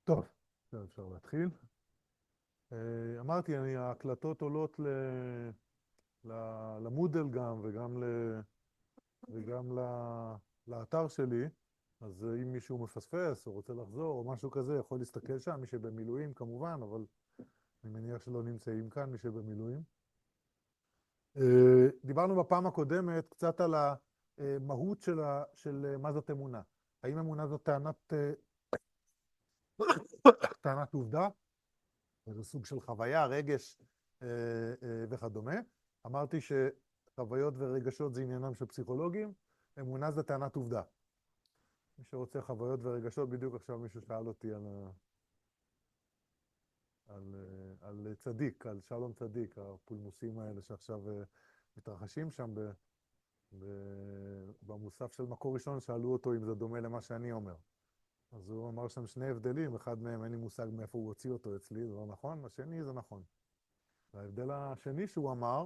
טוב, אפשר להתחיל. אמרתי, ההקלטות עולות למודל גם, וגם לאתר שלי, אז אם מישהו מפספס או רוצה לחזור או משהו כזה, יכול להסתכל שם, מי שבמילואים כמובן, אבל אני מניח שלא נמצאים כאן, מי שבמילואים. דיברנו בפעם הקודמת קצת על המהות של מה זאת אמונה. האם אמונה זאת טענת עובדה? זה סוג של חוויה, רגש וכדומה. אמרתי שחוויות ורגשות זה עניינם של פסיכולוגים, אמונה זה טענת עובדה. מי שרוצה חוויות ורגשות, בדיוק עכשיו מישהו שאל אותי על צדיק, על שלום צדיק, הפולמוסים האלה שעכשיו מתרחשים שם במוסף של מקור ראשון, שאלו אותו אם זה דומה למה שאני אומר. אז הוא אמר שם שני הבדלים, אחד מהם אין לי מושג מאיפה הוא הוציא אותו אצלי, זה לא נכון, השני זה נכון. וההבדל השני שהוא אמר,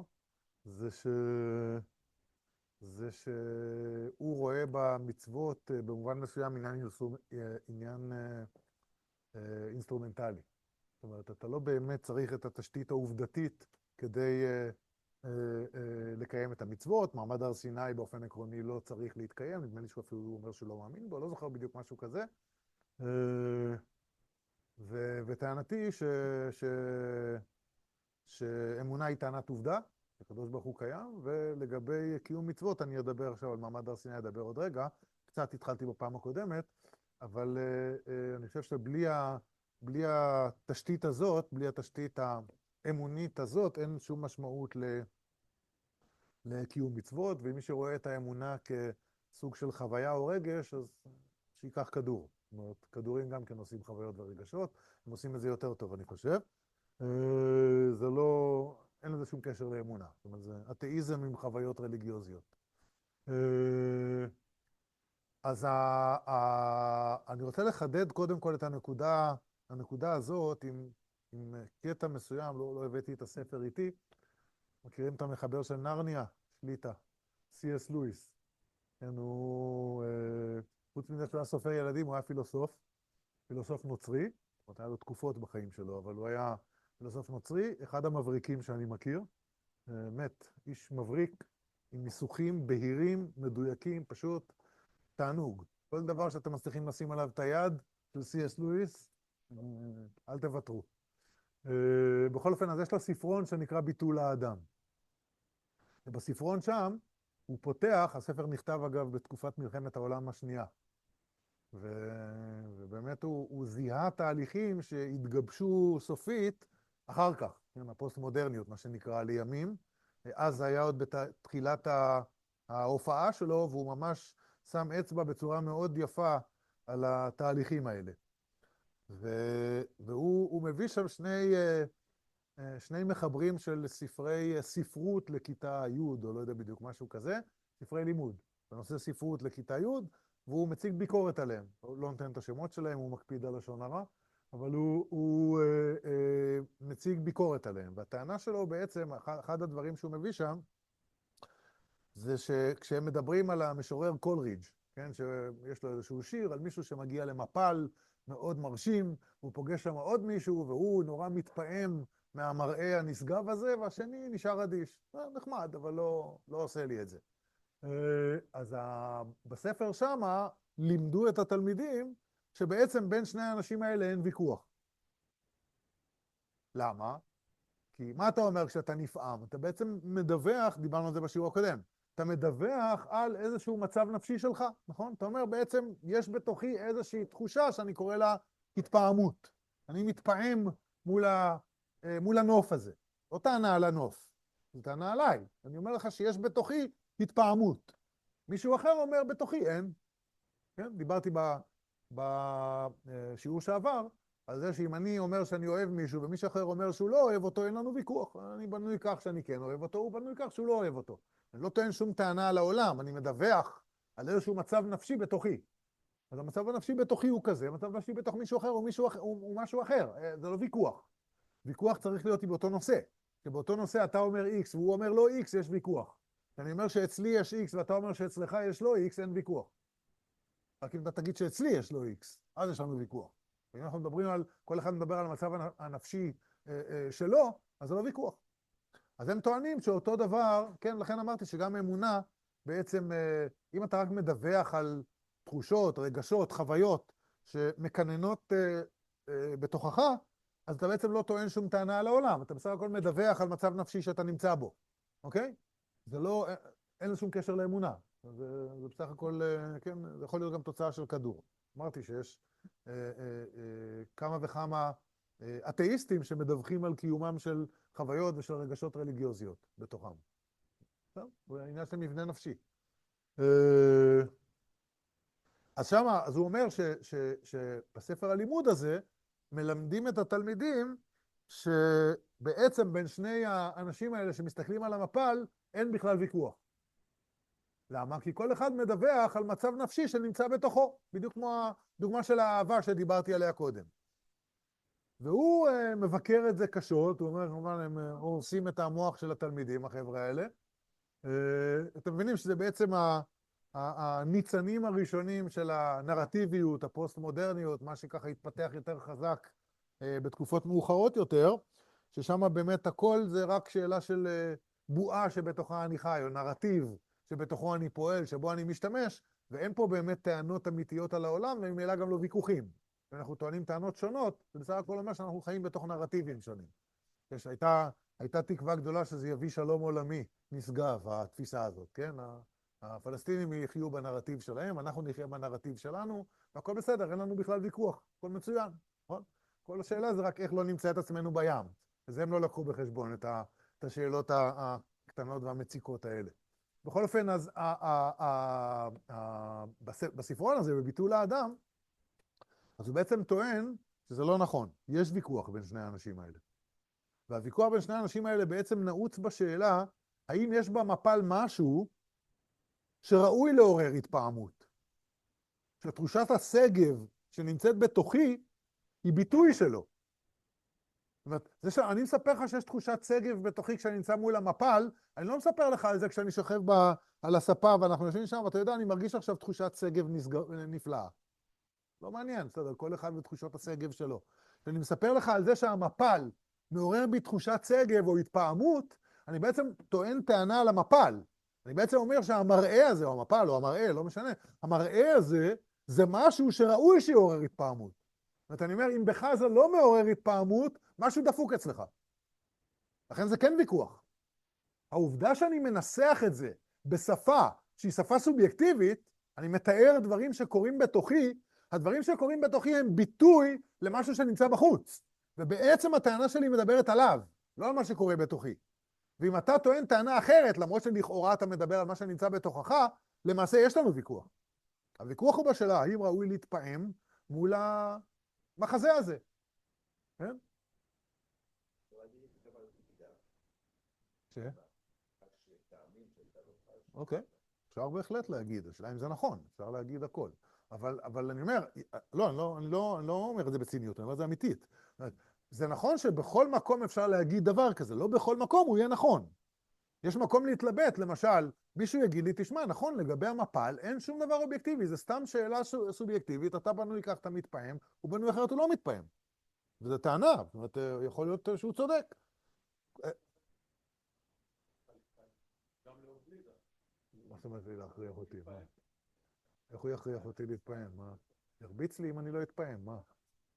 זה שהוא רואה במצוות במובן מסוים עניין אינסטרומנטלי. זאת אומרת, אתה לא באמת צריך את התשתית העובדתית כדי לקיים את המצוות. מעמד הר סיני באופן עקרוני לא צריך להתקיים, נדמה לי שהוא אפילו אומר שהוא לא מאמין בו, לא זוכר בדיוק משהו כזה. וטענתי שאמונה היא טענת עובדה, הקדוש ברוך הוא קיים, ולגבי קיום מצוות אני אדבר עכשיו על מעמד הר סיני, אדבר עוד רגע, קצת התחלתי בפעם הקודמת, אבל אני חושב שבלי התשתית הזאת, בלי התשתית האמונית הזאת, אין שום משמעות לקיום מצוות, ומי שרואה את האמונה כסוג של חוויה או רגש, אז שיקח כדור. זאת אומרת, כדורים גם כן עושים חוויות ורגשות, הם עושים את זה יותר טוב, אני חושב. זה לא, אין לזה שום קשר לאמונה. זאת אומרת, זה אתאיזם עם חוויות רליגיוזיות. אז אני רוצה לחדד קודם כל את הנקודה הזאת עם קטע מסוים, לא הבאתי את הספר איתי. מכירים את המחבר של נרניה, שליטה, C.S. לואיס. כן, הוא, חוץ מזה שהוא היה סופר ילדים, הוא היה פילוסוף נוצרי. זאת אומרת, היה לו תקופות בחיים שלו, אבל הוא היה פילוסוף נוצרי, אחד המבריקים שאני מכיר. באמת, איש מבריק, עם ניסוחים בהירים, מדויקים, פשוט תענוג. כל דבר שאתם מצליחים לשים עליו את היד של C.S. לואיס, אל תוותרו. בכל אופן, אז יש לו ספרון שנקרא ביטול האדם. ובספרון שם הוא פותח, הספר נכתב אגב בתקופת מלחמת העולם השנייה. ובאמת הוא זיהה תהליכים שהתגבשו סופית אחר כך, כן, הפוסט-מודרניות, מה שנקרא, לימים. אז היה עוד בתחילת ההופעה שלו, והוא ממש שם אצבע בצורה מאוד יפה על התהליכים האלה. והוא מביא שם שני מחברים של ספרי ספרות לכיתה י' או לא יודע בדיוק משהו כזה, ספרי לימוד. בנושא ספרות לכיתה י', והוא מציג ביקורת עליהם. הוא לא נותן את השמות שלהם, הוא מקפיד על לשון הרע, אבל הוא מציג ביקורת עליהם. והטענה שלו בעצם, אחד הדברים שהוא מביא שם, זה שכשהם מדברים על המשורר קולרידג', כן, שיש לו איזשהו שיר על מישהו שמגיע למפל מאוד מרשים, הוא פוגש שם עוד מישהו, והוא נורא מתפעם מהמראה הנשגב הזה, והשני נשאר אדיש. נחמד, אבל לא עושה לי את זה. אז בספר שמה לימדו את התלמידים שבעצם בין שני האנשים האלה אין ויכוח. למה? כי מה אתה אומר כשאתה נפעם? אתה בעצם מדווח, דיברנו על זה בשיעור הקודם, אתה מדווח על איזשהו מצב נפשי שלך, נכון? אתה אומר בעצם יש בתוכי איזושהי תחושה שאני קורא לה התפעמות. אני מתפעם מול הנוף הזה. לא טענה על הנוף, זה טענה עליי. אני אומר לך שיש בתוכי התפעמות. מישהו אחר אומר בתוכי אין. כן? דיברתי בשיעור שעבר על זה שאם אני אומר שאני אוהב מישהו ומישהו אחר אומר שהוא לא אוהב אותו, אין לנו ויכוח. אני בנוי כך שאני כן אוהב אותו, הוא בנוי כך שהוא לא אוהב אותו. אני לא טוען שום טענה על העולם, אני מדווח על איזשהו מצב נפשי בתוכי. אז המצב הנפשי בתוכי הוא כזה, המצב הנפשי בתוך מישהו אחר הוא משהו אחר, זה לא ויכוח. ויכוח צריך להיות באותו נושא. שבאותו נושא אתה אומר X והוא אומר לא X, יש ויכוח. אני אומר שאצלי יש X ואתה אומר שאצלך יש לא X, אין ויכוח. רק אם אתה תגיד שאצלי יש לו X, אז יש לנו ויכוח. אם אנחנו מדברים על, כל אחד מדבר על המצב הנפשי שלו, אז זה לא ויכוח. אז הם טוענים שאותו דבר, כן, לכן אמרתי שגם אמונה, בעצם, אם אתה רק מדווח על תחושות, רגשות, חוויות, שמקננות בתוכך, אז אתה בעצם לא טוען שום טענה על העולם, אתה בסך הכל מדווח על מצב נפשי שאתה נמצא בו, אוקיי? זה לא, אין לו שום קשר לאמונה. זה בסך הכל, כן, זה יכול להיות גם תוצאה של כדור. אמרתי שיש כמה וכמה אתאיסטים שמדווחים על קיומם של חוויות ושל רגשות רליגיוזיות בתוכם. טוב, זה עניין של מבנה נפשי. אז שמה, אז הוא אומר שבספר הלימוד הזה מלמדים את התלמידים שבעצם בין שני האנשים האלה שמסתכלים על המפל אין בכלל ויכוח. למה? כי כל אחד מדווח על מצב נפשי שנמצא בתוכו, בדיוק כמו הדוגמה של האהבה שדיברתי עליה קודם. והוא מבקר את זה קשות, הוא אומר, כמובן, הם הורסים את המוח של התלמידים, החבר'ה האלה. אתם מבינים שזה בעצם הניצנים הראשונים של הנרטיביות, הפוסט-מודרניות, מה שככה התפתח יותר חזק בתקופות מאוחרות יותר, ששם באמת הכל זה רק שאלה של בועה שבתוכה אני חי, או נרטיב שבתוכו אני פועל, שבו אני משתמש, ואין פה באמת טענות אמיתיות על העולם, וממילא גם לא ויכוחים. ואנחנו טוענים טענות שונות, זה בסך הכל אומר שאנחנו חיים בתוך נרטיבים שונים. הייתה תקווה גדולה שזה יביא שלום עולמי נשגב, התפיסה הזאת, כן? הפלסטינים יחיו בנרטיב שלהם, אנחנו נחיה בנרטיב שלנו, והכל בסדר, אין לנו בכלל ויכוח, הכל מצוין, נכון? כל השאלה זה רק איך לא נמצא את עצמנו בים. אז הם לא לקחו בחשבון את השאלות הקטנות והמציקות האלה. בכל אופן, אז בספרון הזה, בביטול האדם, אז הוא בעצם טוען שזה לא נכון. יש ויכוח בין שני האנשים האלה. והוויכוח בין שני האנשים האלה בעצם נעוץ בשאלה, האם יש במפל משהו שראוי לעורר התפעמות? שתחושת הסגב שנמצאת בתוכי היא ביטוי שלו. זאת אומרת, אני מספר לך שיש תחושת סגב בתוכי כשאני נמצא מול המפל, אני לא מספר לך על זה כשאני שוכב על הספה ואנחנו יושבים שם, ואתה יודע, אני מרגיש עכשיו תחושת סגב נפלאה. לא מעניין, בסדר, כל אחד בתחושות הסגב שלו. כשאני מספר לך על זה שהמפל מעורר בי תחושת סגב או התפעמות, אני בעצם טוען טענה על המפל. אני בעצם אומר שהמראה הזה, או המפל, או המראה, לא משנה, המראה הזה, זה משהו שראוי שיעורר התפעמות. זאת אומרת, אני אומר, אם בך זה לא מעורר התפעמות, משהו דפוק אצלך. לכן זה כן ויכוח. העובדה שאני מנסח את זה בשפה שהיא שפה סובייקטיבית, אני מתאר דברים שקורים בתוכי, הדברים שקורים בתוכי הם ביטוי למשהו שנמצא בחוץ. ובעצם הטענה שלי מדברת עליו, לא על מה שקורה בתוכי. ואם אתה טוען טענה אחרת, למרות שלכאורה אתה מדבר על מה שנמצא בתוכך, למעשה יש לנו ויכוח. הוויכוח הוא בשאלה, האם ראוי להתפעם מול המחזה הזה. כן? אוקיי, אפשר בהחלט להגיד, השאלה אם זה נכון, אפשר להגיד הכל. אבל אני אומר, אני לא אומר את זה בציניות, אני אומר את זה אמיתית. זה נכון שבכל מקום אפשר להגיד דבר כזה, לא בכל מקום הוא יהיה נכון. יש מקום להתלבט, למשל, מישהו יגיד לי, תשמע, נכון, לגבי המפל אין שום דבר אובייקטיבי, זה סתם שאלה סובייקטיבית, אתה בנוי כך, אתה מתפעם, הוא בנוי אחרת, הוא לא מתפעם. וזו טענה, זאת אומרת, יכול להיות שהוא צודק. מה זאת אומרת להכריח אותי? איך הוא יכריח אותי להתפעם? מה? ירביץ לי אם אני לא אתפעם, מה?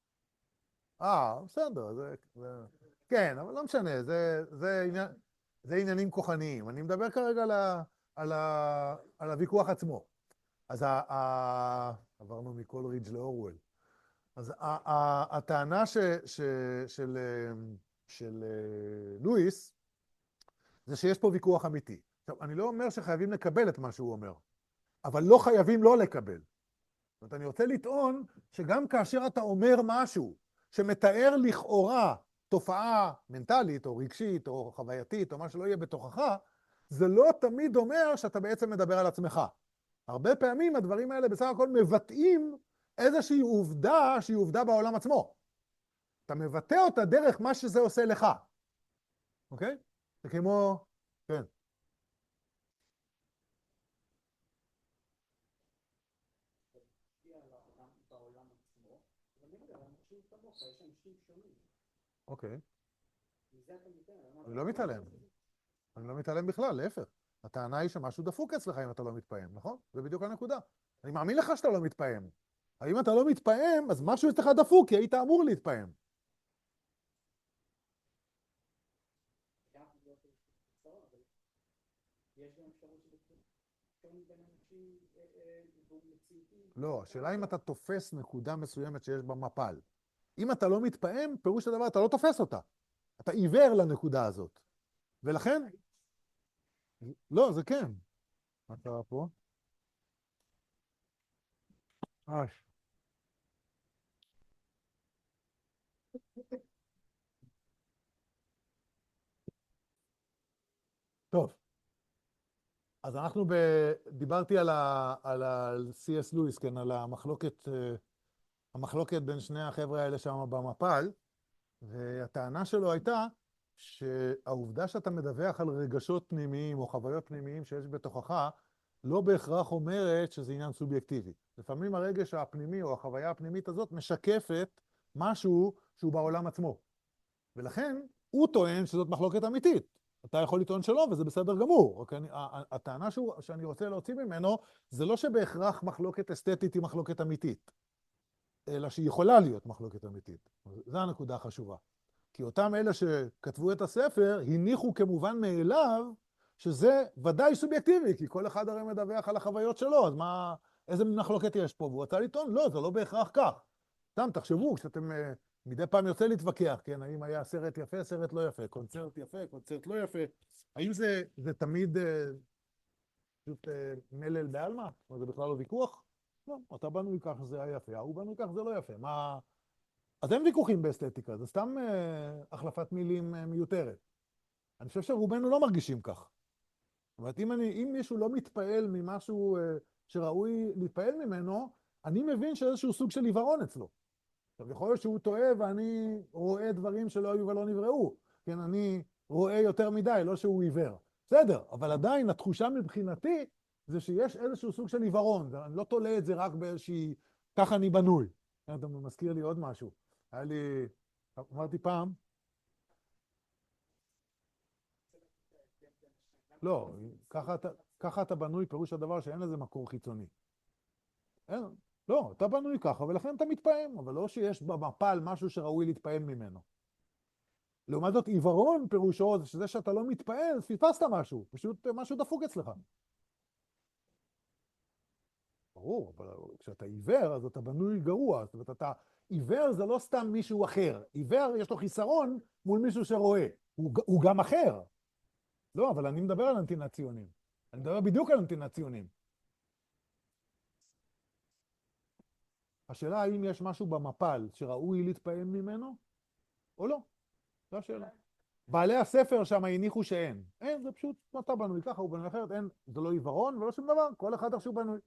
בסדר, כן, אבל לא משנה, זה עניינים כוחניים. אני מדבר כרגע על הוויכוח עצמו. אז עברנו מכל רידג' לאורוול. אז הטענה של לואיס זה שיש פה ויכוח אמיתי. עכשיו, אני לא אומר שחייבים לקבל את מה שהוא אומר, אבל לא חייבים לא לקבל. זאת אומרת, אני רוצה לטעון שגם כאשר אתה אומר משהו שמתאר לכאורה תופעה מנטלית או רגשית או חווייתית או מה שלא יהיה בתוכך, זה לא תמיד אומר שאתה בעצם מדבר על עצמך. הרבה פעמים הדברים האלה בסך הכל מבטאים איזושהי עובדה שהיא עובדה בעולם עצמו. אתה מבטא אותה דרך מה שזה עושה לך. אוקיי? זה כמו... כן. אוקיי. אני לא מתעלם. אני לא מתעלם בכלל, להפך. הטענה היא שמשהו דפוק אצלך אם אתה לא מתפעם, נכון? זה בדיוק הנקודה. אני מאמין לך שאתה לא מתפעם. האם אתה לא מתפעם, אז משהו אצלך דפוק, כי היית אמור להתפעם. לא, השאלה אם אתה תופס נקודה מסוימת שיש בה מפל. אם אתה לא מתפעם, פירוש הדבר, אתה לא תופס אותה. אתה עיוור לנקודה הזאת. ולכן, לא, זה כן. מה קרה פה? טוב, אז דיברתי על C.S. לואיס, כן, על המחלוקת בין שני החבר'ה האלה שם במפל, והטענה שלו הייתה שהעובדה שאתה מדווח על רגשות פנימיים או חוויות פנימיים שיש בתוכך, לא בהכרח אומרת שזה עניין סובייקטיבי. לפעמים הרגש הפנימי או החוויה הפנימית הזאת משקפת משהו שהוא בעולם עצמו. ולכן הוא טוען שזאת מחלוקת אמיתית. אתה יכול לטעון שלא, וזה בסדר גמור. הטענה שאני רוצה להוציא ממנו, זה לא שבהכרח מחלוקת אסתטית היא מחלוקת אמיתית, אלא שהיא יכולה להיות מחלוקת אמיתית. זו הנקודה החשובה. כי אותם אלה שכתבו את הספר, הניחו כמובן מאליו שזה ודאי סובייקטיבי, כי כל אחד הרי מדווח על החוויות שלו, אז איזה מחלוקת יש פה? והוא רצה לטעון, לא, זה לא בהכרח כך. סתם, תחשבו, כשאתם מדי פעם יוצא להתווכח, כן, האם היה סרט יפה, סרט לא יפה, קונצרט יפה, קונצרט לא יפה, האם זה תמיד פשוט מלל בעלמא? זה בכלל לא ויכוח? לא, אתה בנוי כך שזה היה יפה, הוא בנוי כך זה לא יפה. אז אין ויכוחים באסתטיקה, זה סתם החלפת מילים מיותרת. אני חושב שרובנו לא מרגישים כך. זאת אומרת, אם מישהו לא מתפעל ממשהו שראוי להתפעל ממנו, אני מבין שאיזשהו סוג של עיוורון אצלו. עכשיו, יכול להיות שהוא טועה ואני רואה דברים שלא היו ולא נבראו. כן, אני רואה יותר מדי, לא שהוא עיוור. בסדר, אבל עדיין התחושה מבחינתי זה שיש איזשהו סוג של עיוורון. אני לא תולה את זה רק באיזושהי, ככה אני בנוי. אתה מזכיר לי עוד משהו. אמרתי פעם, לא, ככה אתה בנוי, פירוש הדבר שאין לזה מקור חיצוני. אין, לא, אתה בנוי ככה, ולכן אתה מתפעם, אבל לא שיש במפל משהו שראוי להתפעם ממנו. לעומת זאת, עיוורון פירושו, שזה שאתה לא מתפעם, פספסת משהו, פשוט משהו דפוק אצלך. ברור, אבל כשאתה עיוור, אז אתה בנוי גרוע. זאת אומרת, עיוור זה לא סתם מישהו אחר. עיוור יש לו חיסרון מול מישהו שרואה. הוא גם אחר. לא, אבל אני מדבר על נתינת ציונים. אני מדבר בדיוק על נתינת ציונים. השאלה האם יש משהו במפל שראוי להתפעם ממנו, או לא. זו השאלה. בעלי הספר שם הניחו שאין. אין, זה פשוט, אתה בנוי ככה, הוא בנוי אחרת, אין, זה לא עיוורון ולא שום דבר, כל אחד איך שהוא בנוי.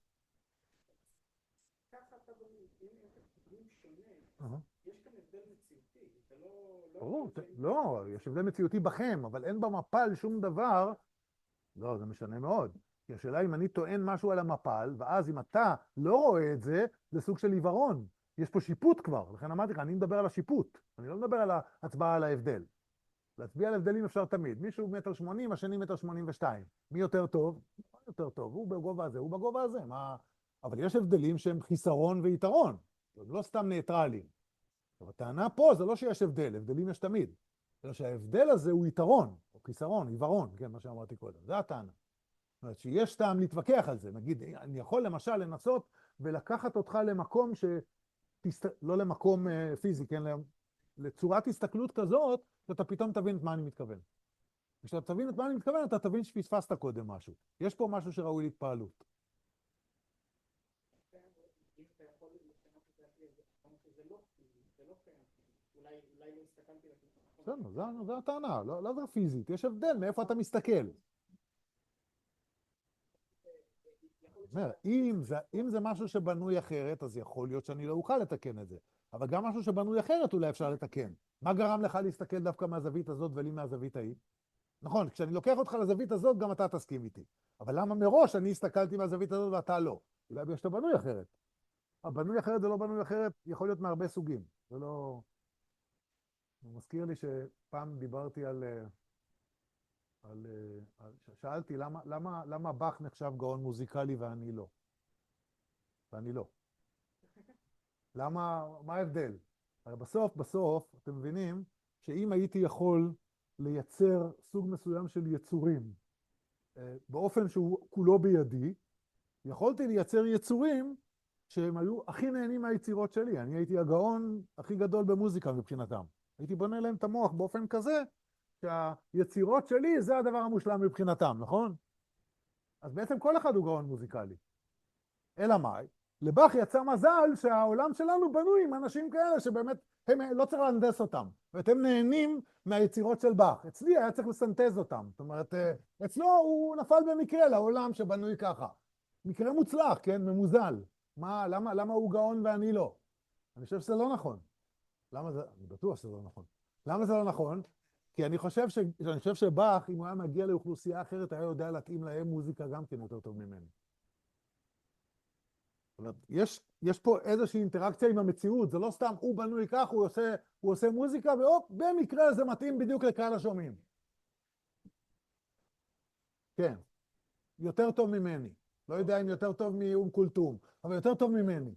יש כאן הבדל מציאותי, זה לא... לא, יש הבדל מציאותי בכם, אבל אין במפל שום דבר, לא, זה משנה מאוד. כי השאלה אם אני טוען משהו על המפל, ואז אם אתה לא רואה את זה, זה סוג של עיוורון. יש פה שיפוט כבר, לכן אמרתי לך, אני מדבר על השיפוט, אני לא מדבר על ההצבעה על ההבדל. להצביע על הבדלים אפשר תמיד. מישהו 1.80 מטר, השני 1.82 מטר. מי יותר טוב? יותר טוב, הוא בגובה הזה, הוא בגובה הזה. אבל יש הבדלים שהם חיסרון ויתרון, הם לא סתם ניטרליים. הטענה פה זה לא שיש הבדל, הבדלים יש תמיד. אלא שההבדל הזה הוא יתרון, או חיסרון, עיוורון, כן, מה שאמרתי קודם. זה הטענה. זאת אומרת שיש טעם להתווכח על זה. נגיד, אני יכול למשל לנסות ולקחת אותך למקום לא למקום פיזי, כן, לצורת הסתכלות כזאת, שאתה פתאום תבין את מה אני מתכוון. כשאתה תבין את מה אני מתכוון, אתה תבין שפספסת קודם משהו. יש פה משהו שראוי להתפעלות. בסדר, זו הטענה, לא זה פיזית, יש הבדל מאיפה אתה מסתכל. אם זה משהו שבנוי אחרת, אז יכול להיות שאני לא אוכל לתקן את זה. אבל גם משהו שבנוי אחרת אולי אפשר לתקן. מה גרם לך להסתכל דווקא מהזווית הזאת ולי מהזווית ההיא? נכון, כשאני לוקח אותך לזווית הזאת, גם אתה תסכים איתי. אבל למה מראש אני הסתכלתי מהזווית הזאת ואתה לא? אולי בגלל שאתה בנוי אחרת. הבנוי אחרת ולא בנוי אחרת יכול להיות מהרבה סוגים. זה לא... זה מזכיר לי שפעם דיברתי שאלתי למה באך נחשב גאון מוזיקלי ואני לא? ואני לא. למה, מה ההבדל? הרי בסוף, אתם מבינים שאם הייתי יכול לייצר סוג מסוים של יצורים באופן שהוא כולו בידי, יכולתי לייצר יצורים שהם היו הכי נהנים מהיצירות שלי. אני הייתי הגאון הכי גדול במוזיקה מבחינתם. הייתי בונה להם את המוח באופן כזה שהיצירות שלי זה הדבר המושלם מבחינתם, נכון? אז בעצם כל אחד הוא גאון מוזיקלי. אלא מאי? לבאך יצא מזל שהעולם שלנו בנוי עם אנשים כאלה שבאמת הם לא צריך להנדס אותם. ואתם נהנים מהיצירות של באך. אצלי היה צריך לסנטז אותם. זאת אומרת, אצלו הוא נפל במקרה לעולם שבנוי ככה. מקרה מוצלח, כן? ממוזל. למה הוא גאון ואני לא? אני חושב שזה לא נכון. למה זה? אני בטוח שזה לא נכון. למה זה לא נכון? כי אני חושב שבאך, אם הוא היה מגיע לאוכלוסייה אחרת, היה יודע להתאים להם מוזיקה גם כן יותר טוב ממני. זאת אומרת, יש פה איזושהי אינטראקציה עם המציאות, זה לא סתם הוא בנוי כך, הוא עושה מוזיקה, והופ, במקרה זה מתאים בדיוק לקהל השומעים. כן, יותר טוב ממני. לא יודע אם יותר טוב מאום כולתום, אבל יותר טוב ממני.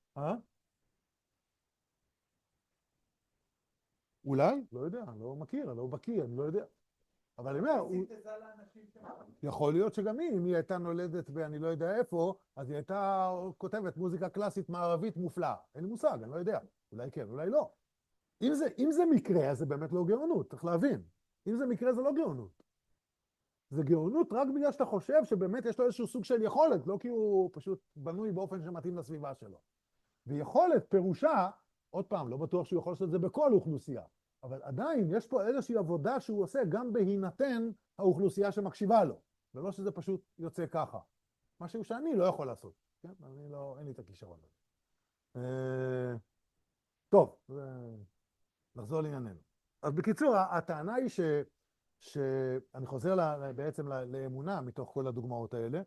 אולי? לא יודע, אני לא מכיר, אני לא בקיא, אני לא יודע. אבל אני אומר, יכול להיות שגם היא, אם היא הייתה נולדת ואני לא יודע איפה, אז היא הייתה כותבת מוזיקה קלאסית מערבית מופלאה. אין לי מושג, אני לא יודע. אולי כן, אולי לא. אם זה מקרה, אז זה באמת לא גאונות, צריך להבין. אם זה מקרה, זה לא גאונות. זה גאונות רק בגלל שאתה חושב שבאמת יש לו איזשהו סוג של יכולת, לא כי הוא פשוט בנוי באופן שמתאים לסביבה שלו. ויכולת פירושה, עוד פעם, לא בטוח שהוא יכול לעשות את זה בכל אוכלוסייה, אבל עדיין יש פה איזושהי עבודה שהוא עושה גם בהינתן האוכלוסייה שמקשיבה לו, ולא שזה פשוט יוצא ככה. משהו שאני לא יכול לעשות, כן? אין לי את הכישרון הזה. טוב, נחזור לענייננו. אז בקיצור, הטענה היא שאני חוזר בעצם לאמונה מתוך כל הדוגמאות האלה.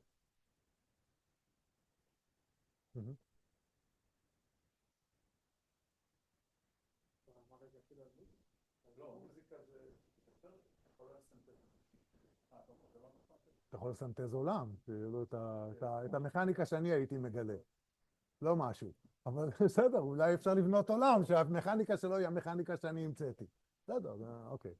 אתה יכול לסנטז עולם, את המכניקה שאני הייתי מגלה. לא משהו. אבל בסדר, אולי אפשר לבנות עולם שהמכניקה שלו היא המכניקה שאני המצאתי. בסדר, אוקיי.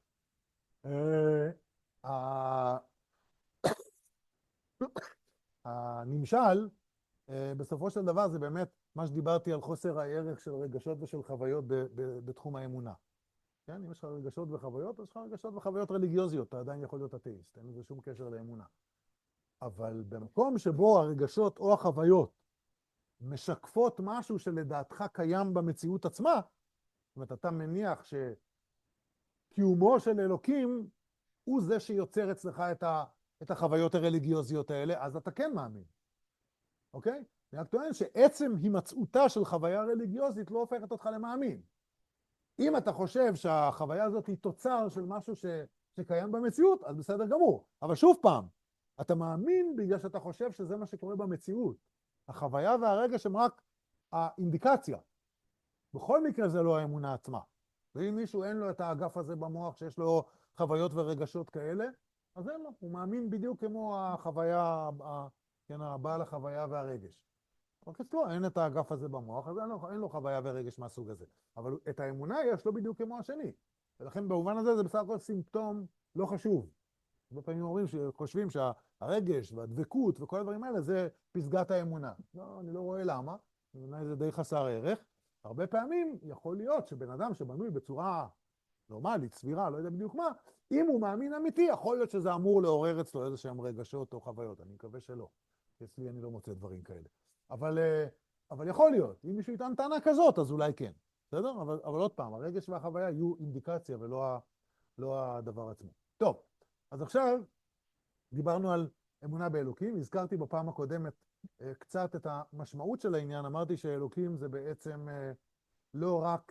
הנמשל, בסופו של דבר זה באמת מה שדיברתי על חוסר הערך של רגשות ושל חוויות בתחום האמונה. כן, אם יש לך רגשות וחוויות, אז יש לך רגשות וחוויות רליגיוזיות, אתה עדיין יכול להיות אתאיסט, אין לזה שום קשר לאמונה. אבל במקום שבו הרגשות או החוויות משקפות משהו שלדעתך קיים במציאות עצמה, זאת אומרת, אתה מניח שקיומו של אלוקים הוא זה שיוצר אצלך את החוויות הרליגיוזיות האלה, אז אתה כן מאמין. אוקיי? אני רק טוען שעצם הימצאותה של חוויה רליגיוזית לא הופכת אותך למאמין. אם אתה חושב שהחוויה הזאת היא תוצר של משהו שקיים במציאות, אז בסדר גמור. אבל שוב פעם, אתה מאמין בגלל שאתה חושב שזה מה שקורה במציאות. החוויה והרגש הם רק האינדיקציה. בכל מקרה זה לא האמונה עצמה. ואם מישהו אין לו את האגף הזה במוח שיש לו חוויות ורגשות כאלה, אז אין לו. הוא מאמין בדיוק כמו החוויה, כן, הבעל החוויה והרגש. רק אצלו אין את האגף הזה במוח, אז אין לו חוויה ורגש מהסוג הזה. אבל את האמונה יש לו בדיוק כמו השני. ולכן במובן הזה זה בסך הכל סימפטום לא חשוב. הרבה פעמים אומרים שחושבים שהרגש והדבקות וכל הדברים האלה זה פסגת האמונה. לא, אני לא רואה למה. בעיניי זה די חסר ערך. הרבה פעמים יכול להיות שבן אדם שבנוי בצורה נורמלית, סבירה, לא יודע בדיוק מה, אם הוא מאמין אמיתי, יכול להיות שזה אמור לעורר אצלו איזה שהם רגשות או חוויות. אני מקווה שלא. אצלי אני לא מוצא דברים כאלה. אבל יכול להיות. אם מישהו יטען טענה כזאת, אז אולי כן. בסדר? אבל עוד פעם, הרגש והחוויה יהיו אינדיקציה ולא הדבר עצמו. טוב, אז עכשיו דיברנו על אמונה באלוקים. הזכרתי בפעם הקודמת קצת את המשמעות של העניין. אמרתי שאלוקים זה בעצם לא רק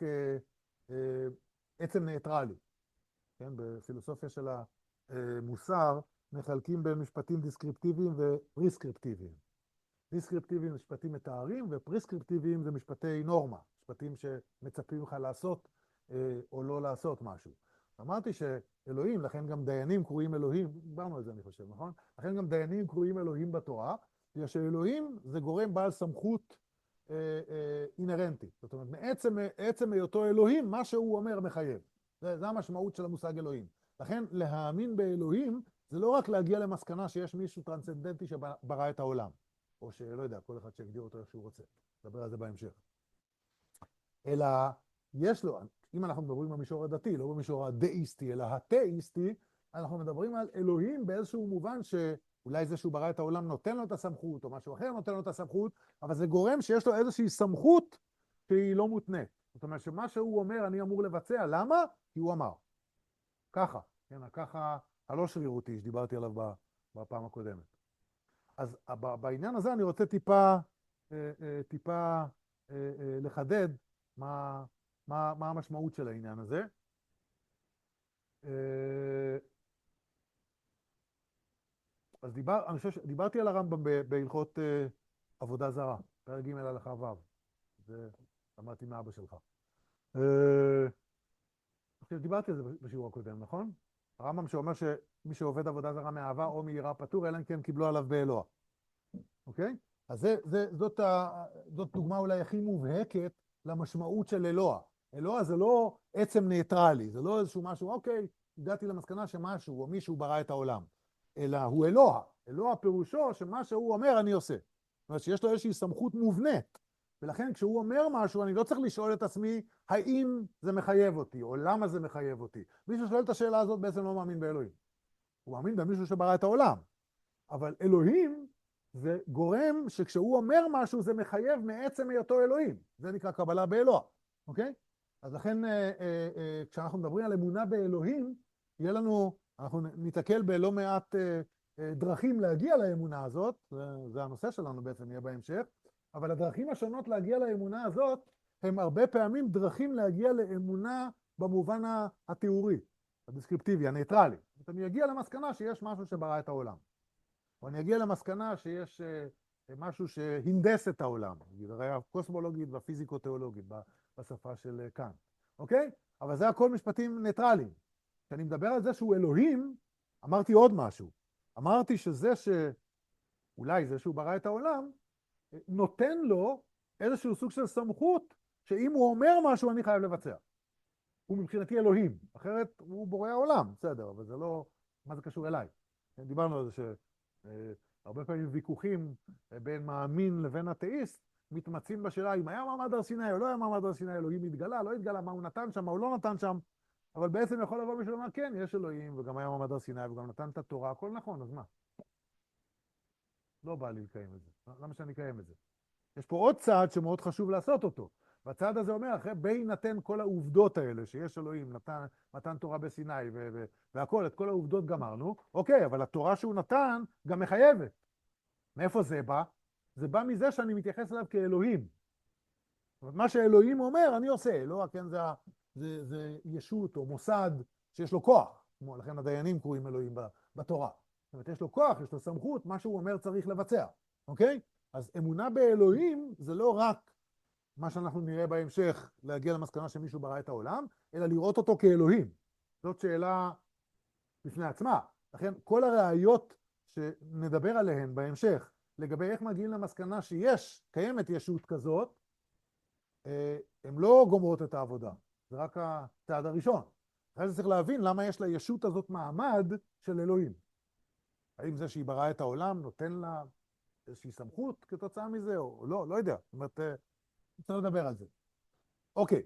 עצם ניטרלי. כן? בפילוסופיה של המוסר מחלקים בין משפטים דיסקריפטיביים ופריסקריפטיביים. דיסקריפטיביים זה משפטים מתארים, ופריסקריפטיביים זה משפטי נורמה, משפטים שמצפים לך לעשות או לא לעשות משהו. אמרתי שאלוהים, לכן גם דיינים קרואים אלוהים, דיברנו על זה אני חושב, נכון? לכן גם דיינים קרואים אלוהים בתורה, בגלל שאלוהים זה גורם בעל סמכות אינרנטית. זאת אומרת, מעצם היותו אלוהים, מה שהוא אומר מחייב. זה המשמעות של המושג אלוהים. לכן להאמין באלוהים זה לא רק להגיע למסקנה שיש מישהו טרנסצנדנטי שברא את העולם, או שלא יודע, כל אחד שיגדיר אותו איך שהוא רוצה. נדבר על זה בהמשך. אלא יש לו, אם אנחנו מדברים במישור הדתי, לא במישור הדאיסטי, אלא התאיסטי, אנחנו מדברים על אלוהים באיזשהו מובן שאולי זה שהוא ברא את העולם נותן לו את הסמכות, או משהו אחר נותן לו את הסמכות, אבל זה גורם שיש לו איזושהי סמכות שהיא לא מותנית. זאת אומרת שמה שהוא אומר אני אמור לבצע, למה? כי הוא אמר. ככה, כן, ככה הלא שרירותי שדיברתי עליו בפעם הקודמת. אז בעניין הזה אני רוצה טיפה לחדד מה המשמעות של העניין הזה. אז אני חושב שדיברתי על הרמב"ם בהלכות עבודה זרה, פרק ג' הלכה ו', זה למדתי מאבא שלך. דיברתי על זה בשיעור הקודם, נכון? הרמב"ם שאומר שמי שעובד עבודה זרה מאהבה או מיראה פטור, אלא אם כן קיבלו עליו באלוה. אוקיי? אז זאת דוגמה אולי הכי מובהקת למשמעות של אלוה. אלוה זה לא עצם ניטרלי, זה לא איזשהו משהו, אוקיי, הגעתי למסקנה שמשהו או מישהו ברא את העולם, אלא הוא אלוה. אלוה פירושו שמה שהוא אומר אני עושה. זאת אומרת שיש לו איזושהי סמכות מובנית, ולכן כשהוא אומר משהו אני לא צריך לשאול את עצמי האם זה מחייב אותי, או למה זה מחייב אותי. מי ששואל את השאלה הזאת בעצם לא מאמין באלוהים. הוא מאמין במישהו שברא את העולם. אבל אלוהים זה גורם שכשהוא אומר משהו זה מחייב מעצם היותו אלוהים. זה נקרא קבלה באלוה, אוקיי? אז לכן כשאנחנו מדברים על אמונה באלוהים, אנחנו ניתקל בלא מעט דרכים להגיע לאמונה הזאת, זה הנושא שלנו בעצם, יהיה בהמשך, אבל הדרכים השונות להגיע לאמונה הזאת, הם הרבה פעמים דרכים להגיע לאמונה במובן התיאורי, הדיסקריפטיבי, הניטרלי. אני אגיע למסקנה שיש משהו שברא את העולם. או אני אגיע למסקנה שיש משהו שהנדס את העולם, הרי הקוסמולוגית והפיזיקו-תיאולוגית בשפה של קאנט, אוקיי? אבל זה הכל משפטים ניטרליים. כשאני מדבר על זה שהוא אלוהים, אמרתי עוד משהו. אמרתי שזה אולי זה שהוא ברא את העולם, נותן לו איזשהו סוג של סמכות, שאם הוא אומר משהו אני חייב לבצע. הוא מבחינתי אלוהים, אחרת הוא בורא העולם, בסדר, אבל זה לא, מה זה קשור אליי? דיברנו על זה שהרבה פעמים ויכוחים בין מאמין לבין אתאיסט, מתמצאים בשאלה אם היה מעמד הר סיני או לא היה מעמד הר סיני, אלוהים התגלה, לא התגלה, מה הוא נתן שם, מה הוא לא נתן שם, אבל בעצם יכול לבוא מישהו לומר, כן, יש אלוהים, וגם היה מעמד הר סיני, וגם נתן את התורה, הכל נכון, אז מה? לא בא לי לקיים את זה, למה שאני אקיים את זה? יש פה עוד צעד שמאוד חשוב לעשות אותו, והצעד הזה אומר, אחרי בהינתן כל העובדות האלה, שיש אלוהים, מתן תורה בסיני והכל, את כל העובדות גמרנו, אוקיי, אבל התורה שהוא נתן גם מחייבת. מאיפה זה בא? זה בא מזה שאני מתייחס אליו כאלוהים. זאת אומרת, מה שאלוהים אומר, אני עושה. אלוה, כן, זה ישות או מוסד שיש לו כוח. לכן הדיינים קוראים אלוהים בתורה. זאת אומרת, יש לו כוח, יש לו סמכות, מה שהוא אומר צריך לבצע. אוקיי? אז אמונה באלוהים זה לא רק מה שאנחנו נראה בהמשך, להגיע למסקנה שמישהו ברא את העולם, אלא לראות אותו כאלוהים. זאת שאלה בפני עצמה. לכן כל הראיות שנדבר עליהן בהמשך, לגבי איך מגיעים למסקנה קיימת ישות כזאת, הן לא גומרות את העבודה. זה רק הצעד הראשון. אחרי זה צריך להבין למה יש לישות הזאת מעמד של אלוהים. האם זה שהיא בראה את העולם נותן לה איזושהי סמכות כתוצאה מזה, או לא, לא יודע. זאת אומרת, צריך לדבר על זה. אוקיי.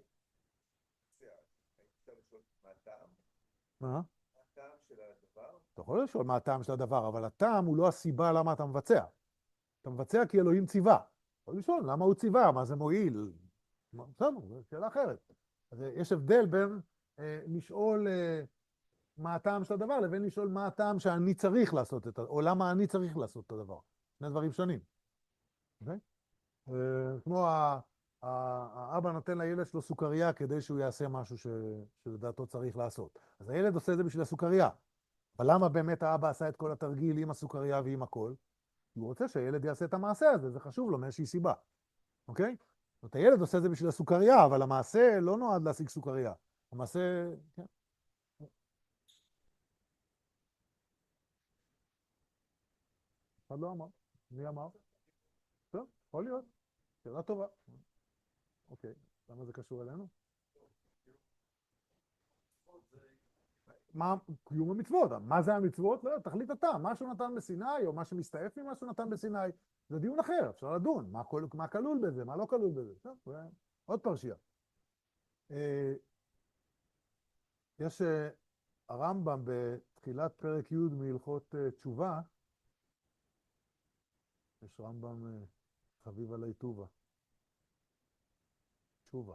מה? הטעם של הדבר? אתה יכול לשאול מה הטעם של הדבר, אבל הטעם הוא לא הסיבה למה אתה מבצע. אתה מבצע כי אלוהים ציווה. יכול לשאול למה הוא ציווה, מה זה מועיל. בסדר, זו שאלה אחרת. אז יש הבדל בין לשאול מה הטעם של הדבר, לבין לשאול מה הטעם שאני צריך לעשות את הדבר, או למה אני צריך לעשות את הדבר. שני דברים שונים. אוקיי? כמו האבא נותן לילד שלו סוכריה כדי שהוא יעשה משהו שלדעתו צריך לעשות. אז הילד עושה את זה בשביל הסוכריה. אבל למה באמת האבא עשה את כל התרגיל עם הסוכריה ועם הכל? הוא רוצה שהילד יעשה את המעשה הזה, זה חשוב לו מאיזושהי סיבה, אוקיי? זאת אומרת, הילד עושה את זה בשביל הסוכריה, אבל המעשה לא נועד להשיג סוכריה. המעשה, כן. אחד לא אמר. מי אמר? טוב, יכול להיות. שאלה טובה. אוקיי, למה זה קשור אלינו? מה קיום המצוות? מה זה המצוות? לא, תחליט אתה, מה שהוא נתן בסיני, או מה שמסתעף ממה שהוא נתן בסיני, זה דיון אחר, אפשר לדון, מה כלול בזה, מה לא כלול בזה. טוב, עוד פרשייה. יש הרמב"ם בתחילת פרק י' מהלכות תשובה, יש רמב"ם חביב עלי טובה. תשובה.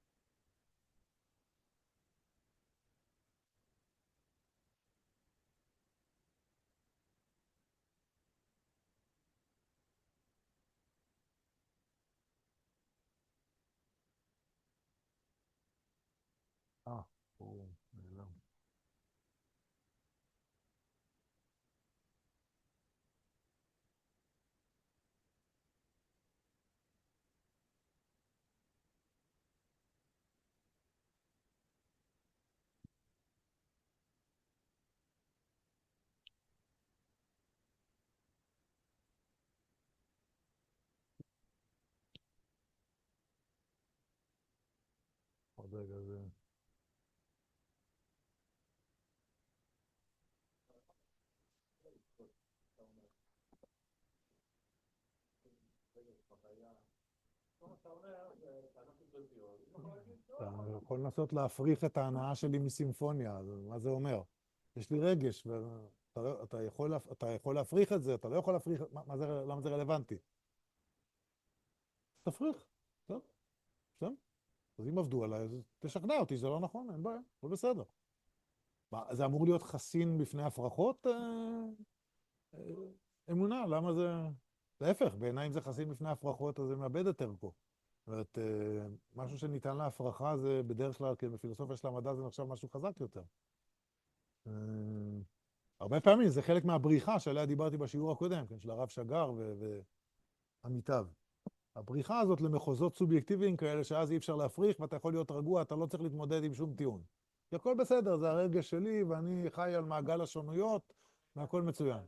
הוא נעלם. עוד רגע זה... אתה יכול לנסות להפריך את ההנאה שלי מסימפוניה, מה זה אומר? יש לי רגש, אתה יכול להפריך את זה, אתה לא יכול להפריך, למה זה רלוונטי? תפריך, טוב, בסדר. אז אם עבדו עליי, אז תשכנע אותי, זה לא נכון, אין בעיה, לא בסדר. זה אמור להיות חסין בפני הפרחות? אמונה, למה זה... להפך, בעיניי אם זה חסין בפני הפרחות, אז זה מאבד את ערכו. זאת אומרת, משהו שניתן להפרחה זה בדרך כלל, כי בפילוסופיה של המדע זה נחשב משהו חזק יותר. הרבה פעמים זה חלק מהבריחה שעליה דיברתי בשיעור הקודם, של הרב שגר ועמיתיו. הבריחה הזאת למחוזות סובייקטיביים כאלה, שאז אי אפשר להפריך, ואתה יכול להיות רגוע, אתה לא צריך להתמודד עם שום טיעון. כי הכל בסדר, זה הרגש שלי, ואני חי על מעגל השונויות, והכל מצוין.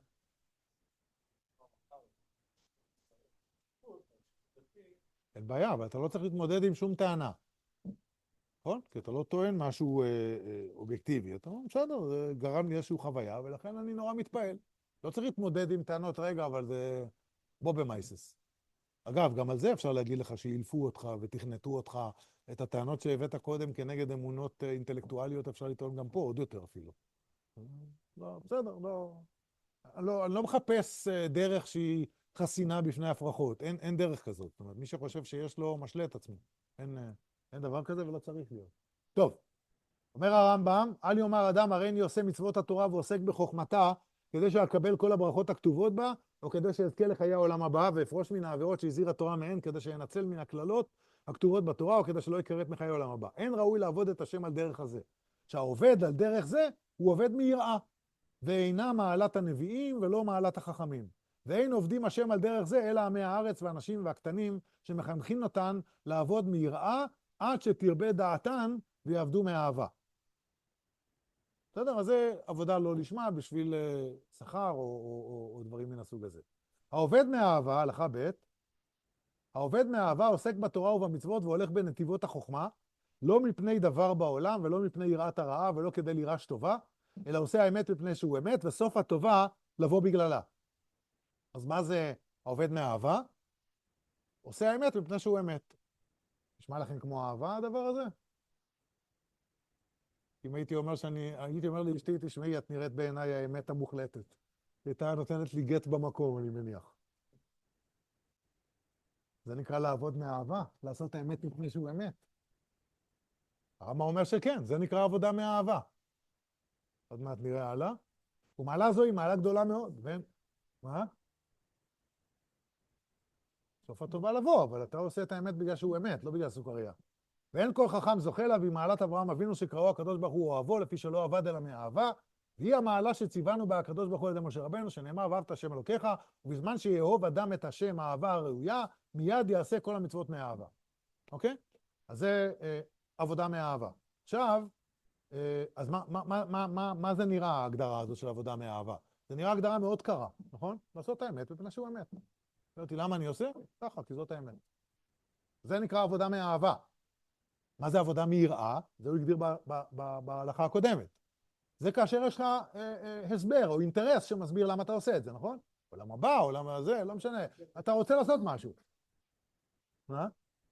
אין בעיה, אבל אתה לא צריך להתמודד עם שום טענה. נכון? כי אתה לא טוען משהו אובייקטיבי. אתה אומר, בסדר, זה גרם לי איזושהי חוויה, ולכן אני נורא מתפעל. לא צריך להתמודד עם טענות, רגע, אבל זה בוא במייסס. אגב, גם על זה אפשר להגיד לך שאילפו אותך ותכנתו אותך. את הטענות שהבאת קודם כנגד אמונות אינטלקטואליות אפשר לטעון גם פה, עוד יותר אפילו. לא, בסדר, אני לא מחפש דרך שהיא חסינה בפני הפרחות. אין דרך כזאת. זאת אומרת, מי שחושב שיש לו משלה את עצמו. אין דבר כזה ולא צריך להיות. טוב, אומר הרמב"ם, אל יאמר אדם, הרי אני עושה מצוות התורה ועוסק בחוכמתה, כדי שאקבל כל הברכות הכתובות בה, או כדי שאזכה לחיי העולם הבא, ואפרוש מן העבירות שהזהירה התורה מהן, כדי שינצל מן הקללות הכתובות בתורה, או כדי שלא יכרת מחיי העולם הבא. אין ראוי לעבוד את השם על דרך הזה. שהעובד על דרך זה, הוא עובד מיראה, ואינה מעלת הנביאים ולא מעלת החכמים. ואין עובדים השם על דרך זה, אלא עמי הארץ והאנשים והקטנים, שמחנכים אותן לעבוד מיראה, עד שתרבה דעתן ויעבדו מאהבה. בסדר? אז זה עבודה לא לשמה בשביל שכר או דברים מן הסוג הזה. העובד מאהבה, הלכה ב', העובד מאהבה עוסק בתורה ובמצוות והולך בנתיבות החוכמה, לא מפני דבר בעולם ולא מפני יראת הרעה ולא כדי לירש טובה, אלא עושה האמת מפני שהוא אמת, וסוף הטובה לבוא בגללה. אז מה זה העובד מאהבה? עושה האמת מפני שהוא אמת. נשמע לכם כמו אהבה הדבר הזה? אם הייתי אומר לאשתי, תשמעי, את נראית בעיניי האמת המוחלטת. הייתה נותנת לי גט במקום, אני מניח. זה נקרא לעבוד מאהבה, לעשות האמת מפני שהוא אמת. הרמב"ם אומר שכן, זה נקרא עבודה מאהבה. עוד מעט נראה הלאה. ומעלה זו היא מעלה גדולה מאוד. מה? סוף הטובה לבוא, אבל אתה עושה את האמת בגלל שהוא אמת, לא בגלל סוכריה. ואין כל חכם זוכה לה, והיא מעלת אברהם אבינו שקראו הקדוש ברוך הוא אוהבו, לפי שלא עבד אלא מאהבה, והיא המעלה שציוונו בה הקדוש ברוך הוא על ידי משה רבנו, שנאמר ואהבת השם אלוקיך, ובזמן שיאהוב אדם את השם האהבה הראויה, מיד יעשה כל המצוות מאהבה. אוקיי? אז זה עבודה מאהבה. עכשיו, אז מה זה נראה ההגדרה הזו של עבודה מאהבה? זה נראה הגדרה מאוד קרה, נכון? לעשות את האמת מפני שהוא אמת. שאלתי, למה אני עושה? ככה, כי זאת האמת. זה נקרא עבודה מאהבה. מה זה עבודה מיראה? זה הוא הגדיר בהלכה הקודמת. זה כאשר יש לך הסבר או אינטרס שמסביר למה אתה עושה את זה, נכון? עולם הבא, עולם הזה, לא משנה. אתה רוצה לעשות משהו. מה?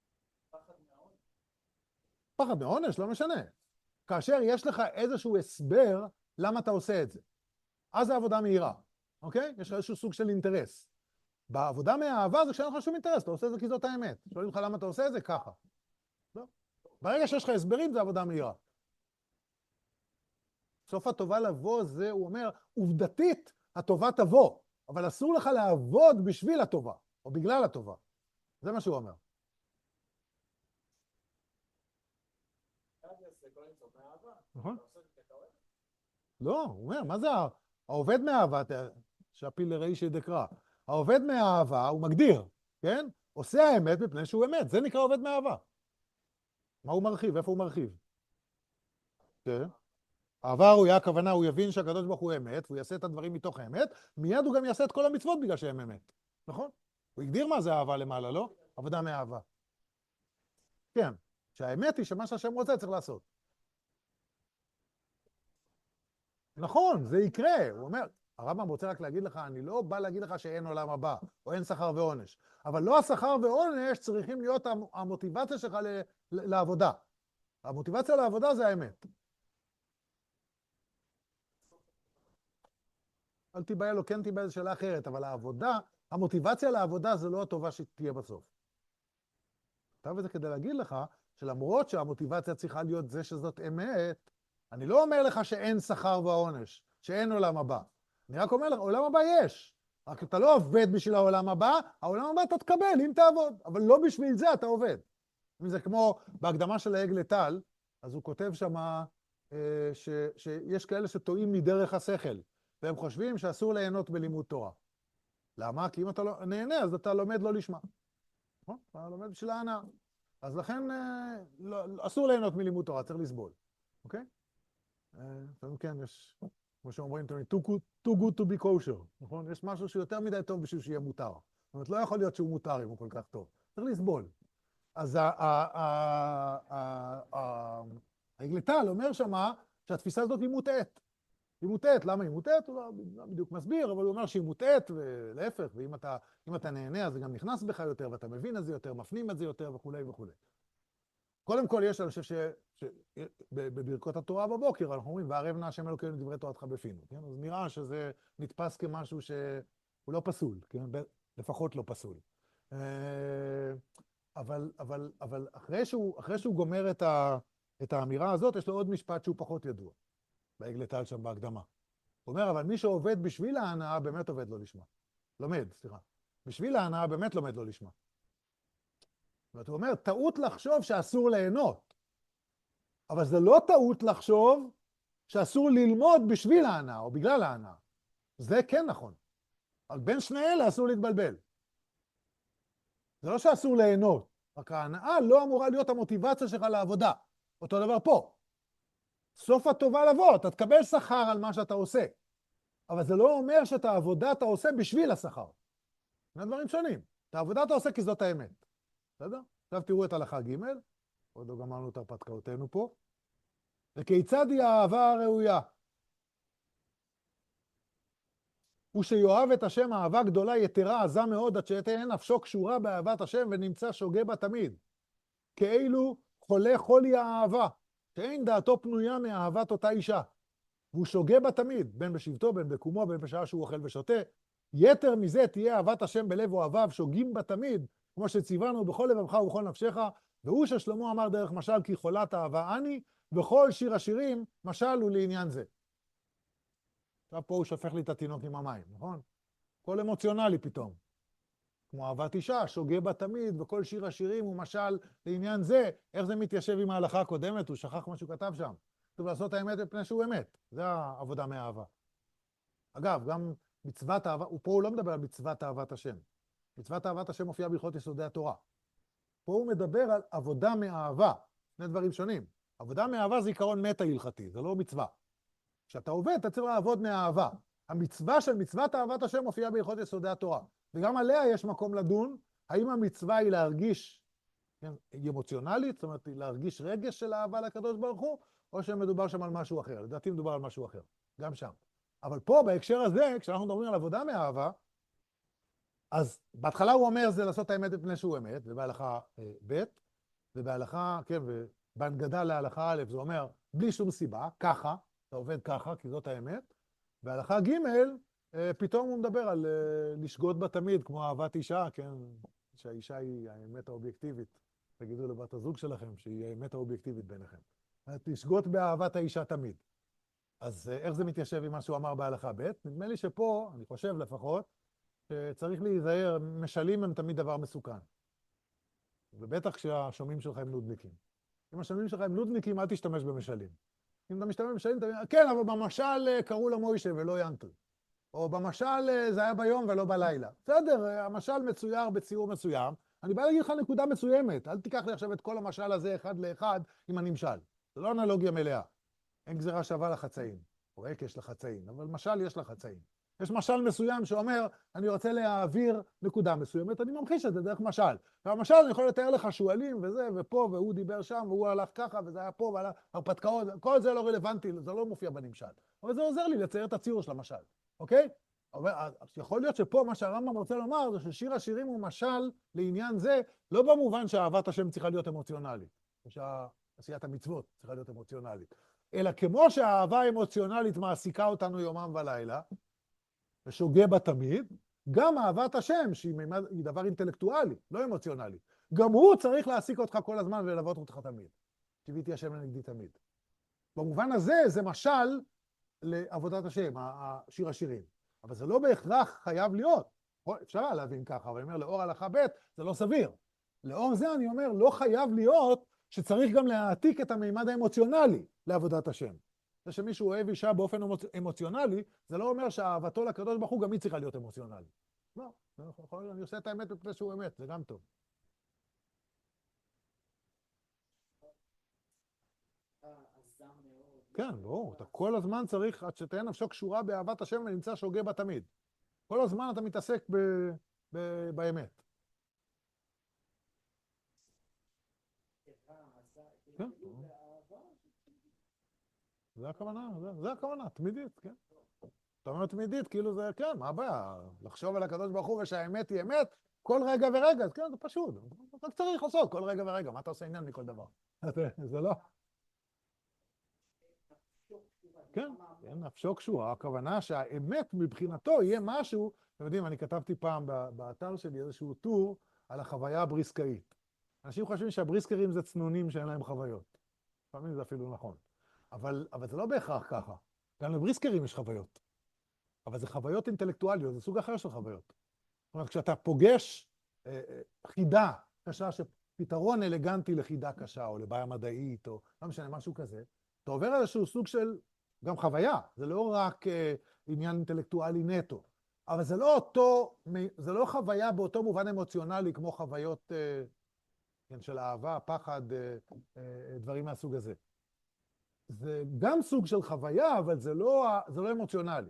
פחד מעונש, לא משנה. כאשר יש לך איזשהו הסבר למה אתה עושה את זה. אז זה עבודה מהירה, אוקיי? יש לך איזשהו סוג של אינטרס. בעבודה מאהבה זה כשאין לך שום אינטרס, אתה עושה את זה כי זאת האמת. שואלים לך למה אתה עושה את זה? ככה. לא. ברגע שיש לך הסברים זה עבודה מהירה. סוף הטובה לבוא זה, הוא אומר, עובדתית הטובה תבוא, אבל אסור לך לעבוד בשביל הטובה, או בגלל הטובה. זה מה שהוא אומר. נכון? לא, הוא אומר, מה זה העובד מאהבה, שהפיל לראי שידקרא. העובד מאהבה הוא מגדיר, כן? עושה האמת מפני שהוא אמת, זה נקרא עובד מאהבה. מה הוא מרחיב? איפה הוא מרחיב? כן. אהבה ראויה, הכוונה, הוא יבין שהקדוש ברוך הוא אמת, והוא יעשה את הדברים מתוך האמת, מיד הוא גם יעשה את כל המצוות בגלל שהם אמת. נכון? הוא הגדיר מה זה אהבה למעלה, לא? עבודה מאהבה. כן. שהאמת היא שמה שהשם רוצה צריך לעשות. נכון, זה יקרה. הוא אומר, הרמב"ם רוצה רק להגיד לך, אני לא בא להגיד לך שאין עולם הבא, או אין שכר ועונש. אבל לא השכר ועונש צריכים להיות המוטיבציה שלך לעבודה. המוטיבציה לעבודה זה האמת. אל תיבהל לו, כן תיבהל, שאלה אחרת, אבל העבודה, המוטיבציה לעבודה זה לא הטובה שתהיה בסוף. כתב את זה כדי להגיד לך, שלמרות שהמוטיבציה צריכה להיות זה שזאת אמת, אני לא אומר לך שאין שכר ועונש, שאין עולם הבא. אני רק אומר לך, עולם הבא יש. רק אתה לא עובד בשביל העולם הבא, העולם הבא אתה תקבל אם תעבוד, אבל לא בשביל זה אתה עובד. אם זה כמו בהקדמה של העגל לטל, אז הוא כותב שמה שיש כאלה שטועים מדרך השכל, והם חושבים שאסור ליהנות בלימוד תורה. למה? כי אם אתה לא נהנה, אז אתה לומד לא לשמה. אתה לומד בשביל ההנאה. אז לכן אסור ליהנות מלימוד תורה, צריך לסבול. אוקיי? כן, יש, כמו שאומרים, too good to be kosher, נכון? יש משהו שיותר מדי טוב בשביל שיהיה מותר. זאת אומרת, לא יכול להיות שהוא מותר אם הוא כל כך טוב. צריך לסבול. אז העגל לטל אומר שמה שהתפיסה הזאת היא מוטעת. היא מוטעת. למה היא מוטעת? הוא לא בדיוק מסביר, אבל הוא אומר שהיא מוטעת, ולהפך, ואם אתה נהנה, אז זה גם נכנס בך יותר, ואתה מבין את זה יותר, מפנים את זה יותר, וכו' וכו'. קודם כל יש, אני חושב שבברכות התורה בבוקר, אנחנו אומרים, וערב נא השם אלוקינו דברי תורתך בפינו. כן? אז נראה שזה נתפס כמשהו שהוא לא פסול, כן? לפחות לא פסול. אבל אחרי שהוא גומר את האמירה הזאת, יש לו עוד משפט שהוא פחות ידוע. בעגל לטל שם בהקדמה. הוא אומר, אבל מי שעובד בשביל ההנאה, באמת עובד לא לשמה. לומד, סליחה. בשביל ההנאה, באמת לומד לא לשמה. זאת אומרת, טעות לחשוב שאסור ליהנות. אבל זה לא טעות לחשוב שאסור ללמוד בשביל ההנאה, או בגלל ההנאה. זה כן נכון. אבל בין שני אלה אסור להתבלבל. זה לא שאסור ליהנות, רק ההנאה לא אמורה להיות המוטיבציה שלך לעבודה. אותו דבר פה. סוף הטובה לבוא, אתה תקבל שכר על מה שאתה עושה. אבל זה לא אומר שאת העבודה אתה עושה בשביל השכר. זה דברים שונים. את העבודה אתה עושה כי זאת האמת. בסדר? עכשיו תראו את הלכה ג', עוד לא גמרנו את הרפתקאותינו פה. וכיצד היא האהבה הראויה? הוא שיואב את השם אהבה גדולה יתרה עזה מאוד, עד שתהא נפשו קשורה באהבת השם ונמצא שוגה בה תמיד. כאילו חולה חולי האהבה, שאין דעתו פנויה מאהבת אותה אישה. והוא שוגה בה תמיד, בין בשבתו, בין בקומו, בין בשעה שהוא אוכל ושותה. יתר מזה תהיה אהבת השם בלב אוהביו, שוגים בה תמיד, כמו שציוונו בכל לבבך ובכל נפשך, והוא ששלמה אמר דרך משל כי חולת אהבה אני, וכל שיר השירים משל הוא לעניין זה. עכשיו פה הוא שופך לי את התינוק עם המים, נכון? כל אמוציונלי פתאום. כמו אהבת אישה, שוגה בה תמיד, וכל שיר השירים הוא משל לעניין זה. איך זה מתיישב עם ההלכה הקודמת? הוא שכח מה שהוא כתב שם. כתוב לעשות האמת מפני שהוא אמת. זה העבודה מאהבה. אגב, גם מצוות אהבה, פה הוא לא מדבר על מצוות אהבת השם. מצוות אהבת השם מופיעה בהלכות יסודי התורה. פה הוא מדבר על עבודה מאהבה, שני דברים שונים. עבודה מאהבה זה עיקרון מטה הלכתי, זה לא מצווה. כשאתה עובד, אתה צריך לעבוד מאהבה. המצווה של מצוות אהבת השם מופיעה בהלכות יסודי התורה. וגם עליה יש מקום לדון, האם המצווה היא להרגיש, כן, אמוציונלית, זאת אומרת, להרגיש רגש של אהבה לקדוש ברוך הוא, או שמדובר שם על משהו אחר. לדעתי מדובר על משהו אחר, גם שם. אבל פה, בהקשר הזה, כשאנחנו מדברים על עבודה מאהבה, אז בהתחלה הוא אומר זה לעשות האמת מפני שהוא אמת, ובהלכה ב', ובהלכה, כן, ובהנגדה להלכה א', זה אומר בלי שום סיבה, ככה, אתה עובד ככה, כי זאת האמת, בהלכה ג', פתאום הוא מדבר על לשגות בה תמיד, כמו אהבת אישה, כן, שהאישה היא האמת האובייקטיבית, תגידו לבת הזוג שלכם שהיא האמת האובייקטיבית ביניכם. לשגות באהבת האישה תמיד. אז איך זה מתיישב עם מה שהוא אמר בהלכה ב'? נדמה לי שפה, אני חושב לפחות, שצריך להיזהר, משלים הם תמיד דבר מסוכן. ובטח כשהשומעים שלך הם נודניקים. אם השומעים שלך הם נודניקים, אל תשתמש במשלים. אם אתה משתמש במשלים, אתה אומר, כן, אבל במשל קראו לו מוישה ולא ינטל. או במשל זה היה ביום ולא בלילה. בסדר, המשל מצויר בציור מסוים. אני בא להגיד לך נקודה מסוימת. אל תיקח לי עכשיו את כל המשל הזה אחד לאחד עם הנמשל. זה לא אנלוגיה מלאה. אין גזירה שווה לחצאים. או יש לחצאים, אבל משל יש לחצאים. יש משל מסוים שאומר, אני רוצה להעביר נקודה מסוימת, אני ממחיש את זה דרך משל. והמשל אני יכול לתאר לך שועלים וזה, ופה, והוא דיבר שם, והוא הלך ככה, וזה היה פה, והלך הרפתקאות, כל זה לא רלוונטי, זה לא מופיע בנמשל. אבל זה עוזר לי לצייר את הציור של המשל, אוקיי? אבל יכול להיות שפה מה שהרמב"ם רוצה לומר, זה ששיר השירים הוא משל לעניין זה, לא במובן שאהבת השם צריכה להיות אמוציונלית, או שעשיית המצוות צריכה להיות אמוציונלית, אלא כמו שהאהבה האמוציונלית מעסיקה אותנו יומם ולילה, ושוגה בה תמיד, גם אהבת השם, שהיא דבר אינטלקטואלי, לא אמוציונלי, גם הוא צריך להעסיק אותך כל הזמן וללוות אותך תמיד. קיוויתי השם לנגדי תמיד. במובן הזה, זה משל לעבודת השם, שיר השירים. אבל זה לא בהכרח חייב להיות. אפשר להבין ככה, אבל אני אומר, לאור הלכה ב' זה לא סביר. לאור זה אני אומר, לא חייב להיות שצריך גם להעתיק את המימד האמוציונלי לעבודת השם. זה שמישהו אוהב אישה באופן אמוציונלי, זה לא אומר שאהבתו לקדוש ברוך הוא גם היא צריכה להיות אמוציונלית. לא, אני עושה את האמת בפני שהוא אמת, זה גם טוב. כן, ברור, אתה כל הזמן צריך, עד שתהיה נפשו קשורה באהבת השם ונמצא שוגה בה תמיד. כל הזמן אתה מתעסק באמת. כן, זה הכוונה, זה הכוונה, תמידית, כן. אתה אומר תמידית, כאילו זה, כן, מה הבעיה? לחשוב על הקדוש ברוך הוא ושהאמת היא אמת, כל רגע ורגע, כן, זה פשוט. רק צריך לעשות כל רגע ורגע, מה אתה עושה עניין מכל דבר? זה לא. כן, נפשו קשורה, הכוונה שהאמת מבחינתו יהיה משהו, אתם יודעים, אני כתבתי פעם באתר שלי איזשהו טור על החוויה הבריסקאית. אנשים חושבים שהבריסקרים זה צנונים שאין להם חוויות. לפעמים זה אפילו נכון. אבל זה לא בהכרח ככה. גם לבריסקרים יש חוויות. אבל זה חוויות אינטלקטואליות, זה סוג אחר של חוויות. זאת אומרת, כשאתה פוגש חידה קשה, שפתרון אלגנטי לחידה קשה, או לבעיה מדעית, או לא משנה, משהו כזה, אתה עובר איזשהו סוג של גם חוויה. זה לא רק עניין אינטלקטואלי נטו. אבל זה לא זה לא חוויה באותו מובן אמוציונלי, כמו חוויות של אהבה, פחד, דברים מהסוג הזה. זה גם סוג של חוויה, אבל זה לא אמוציונלי.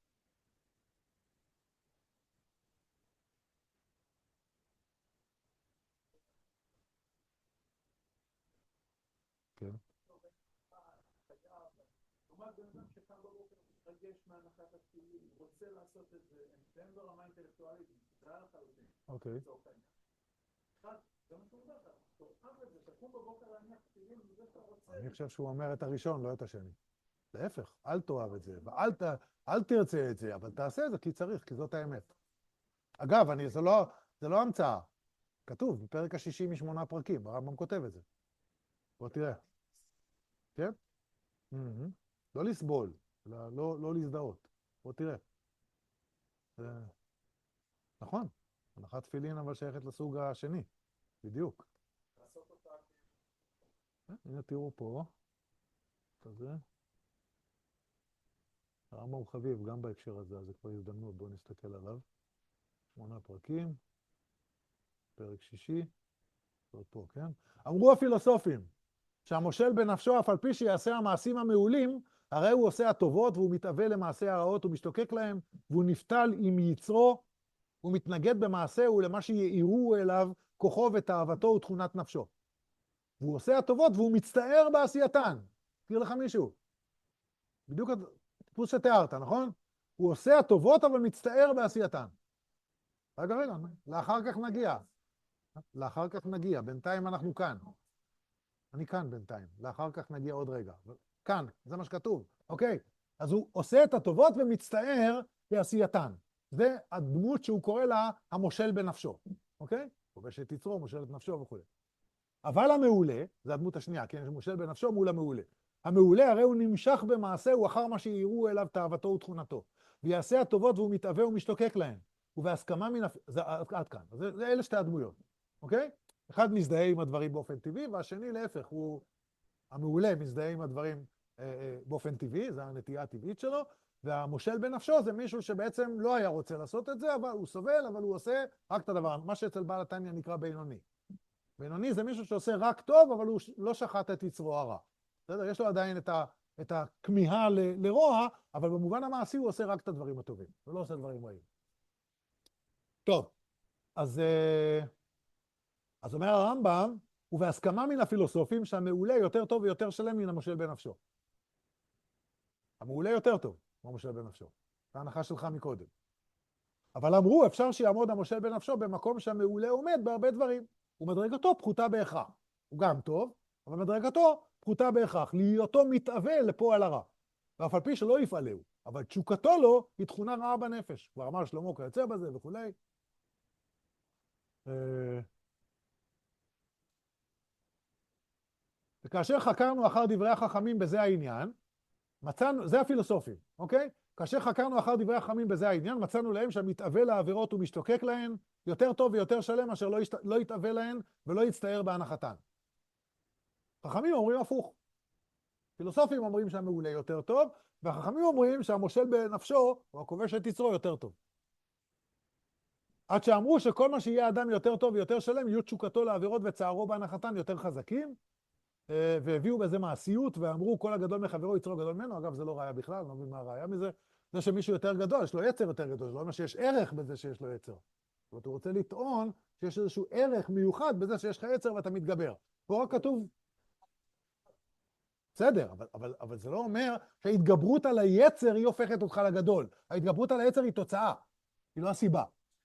כן. רוצה לעשות את זה, הם ברמה אינטלקטואלית, זה לחלוטין. אוקיי. אני חושב שהוא אומר את הראשון, לא את השני. להפך, אל תאהב את זה, ואל תרצה את זה, אבל תעשה את זה כי צריך, כי זאת האמת. אגב, זה לא המצאה. כתוב, בפרק השישי משמונה פרקים, הרמב"ם כותב את זה. בוא תראה. כן? לא לסבול, לא להזדהות. בוא תראה. נכון, הנחת תפילין אבל שייכת לסוג השני, בדיוק. הנה תראו פה, הזה. הרמב"ם חביב גם בהקשר הזה, אז זה כבר הזדמנות, בואו נסתכל עליו. 8 פרקים, פרק 6, עוד פה, כן? אמרו הפילוסופים, שהמושל בנפשו, אף על פי שיעשה המעשים המעולים, הרי הוא עושה הטובות והוא מתאווה למעשה הרעות, הוא משתוקק להם, והוא נפתל עם יצרו, הוא מתנגד במעשהו למה שיעירו אליו כוחו ותאוותו ותכונת נפשו. והוא עושה הטובות והוא מצטער בעשייתן. תזכיר לך מישהו? בדיוק הטיפוס שתיארת, נכון? הוא עושה הטובות אבל מצטער בעשייתן. רגע, לאחר כך נגיע. לאחר כך נגיע, בינתיים אנחנו כאן. אני כאן בינתיים, לאחר כך נגיע עוד רגע. כאן, זה מה שכתוב, אוקיי? אז הוא עושה את הטובות ומצטער בעשייתן. זה הדמות שהוא קורא לה המושל בנפשו, אוקיי? כובש את יצרו, מושל את נפשו וכו'. אבל המעולה, זה הדמות השנייה, כן? מושל בנפשו מול המעולה. המעולה הרי הוא נמשך במעשהו אחר מה שיראו אליו תאוותו ותכונתו. ויעשה הטובות והוא מתאווה ומשתוקק להן. ובהסכמה זה עד כאן. זה אלה שתי הדמויות, אוקיי? אחד מזדהה עם הדברים באופן טבעי, והשני להפך, הוא המעולה מזדהה עם הדברים באופן טבעי, זה הנטייה הטבעית שלו, והמושל בנפשו זה מישהו שבעצם לא היה רוצה לעשות את זה, אבל הוא סובל, אבל הוא עושה רק את הדבר, מה שאצל בעל התניא נקרא בינוני. בינוני זה מישהו שעושה רק טוב, אבל הוא לא שחט את יצרו הרע. בסדר? יש לו עדיין את הכמיהה לרוע, אבל במובן המעשי הוא עושה רק את הדברים הטובים, הוא לא עושה דברים רעים. טוב, אז אומר הרמב"ם, ובהסכמה מן הפילוסופים שהמעולה יותר טוב ויותר שלם מן המושל בנפשו. המעולה יותר טוב מהמושל בנפשו. זו ההנחה שלך מקודם. אבל אמרו, אפשר שיעמוד המושל בנפשו במקום שהמעולה עומד בהרבה דברים. ומדרגתו פחותה בהכרח. הוא גם טוב, אבל מדרגתו פחותה בהכרח. להיותו מתאווה לפועל הרע. ואף על פי שלא יפעלהו. אבל תשוקתו לו היא תכונה רעה בנפש. כבר אמר שלמה כיוצא בזה וכולי. וכאשר חקרנו אחר דברי החכמים בזה העניין, מצאנו, זה הפילוסופים, אוקיי? כאשר חקרנו אחר דברי החכמים בזה העניין, מצאנו להם שהמתאווה לעבירות ומשתוקק להן יותר טוב ויותר שלם, אשר לא יתאווה להן ולא יצטער בהנחתן. חכמים אומרים הפוך. פילוסופים אומרים שהמעולה יותר טוב, והחכמים אומרים שהמושל בנפשו, או הכובש את יצרו, יותר טוב. עד שאמרו שכל מה שיהיה אדם יותר טוב ויותר שלם, יהיו תשוקתו לעבירות וצערו בהנחתן יותר חזקים, והביאו בזה מעשיות, ואמרו כל הגדול מחברו יצרו גדול ממנו. אגב, זה לא ראיה בכלל, לא מבין מה הראיה מזה. זה שמישהו יותר גדול, יש לו יצר יותר גדול, זה לא אומר שיש ערך בזה שיש לו יצר. זאת אומרת, הוא רוצה לטעון שיש איזשהו ערך מיוחד בזה שיש לך יצר ואתה מתגבר. פה רק כתוב, בסדר, אבל זה לא אומר שההתגברות על היצר היא הופכת אותך לגדול. ההתגברות על היצר היא תוצאה, היא לא הסיבה.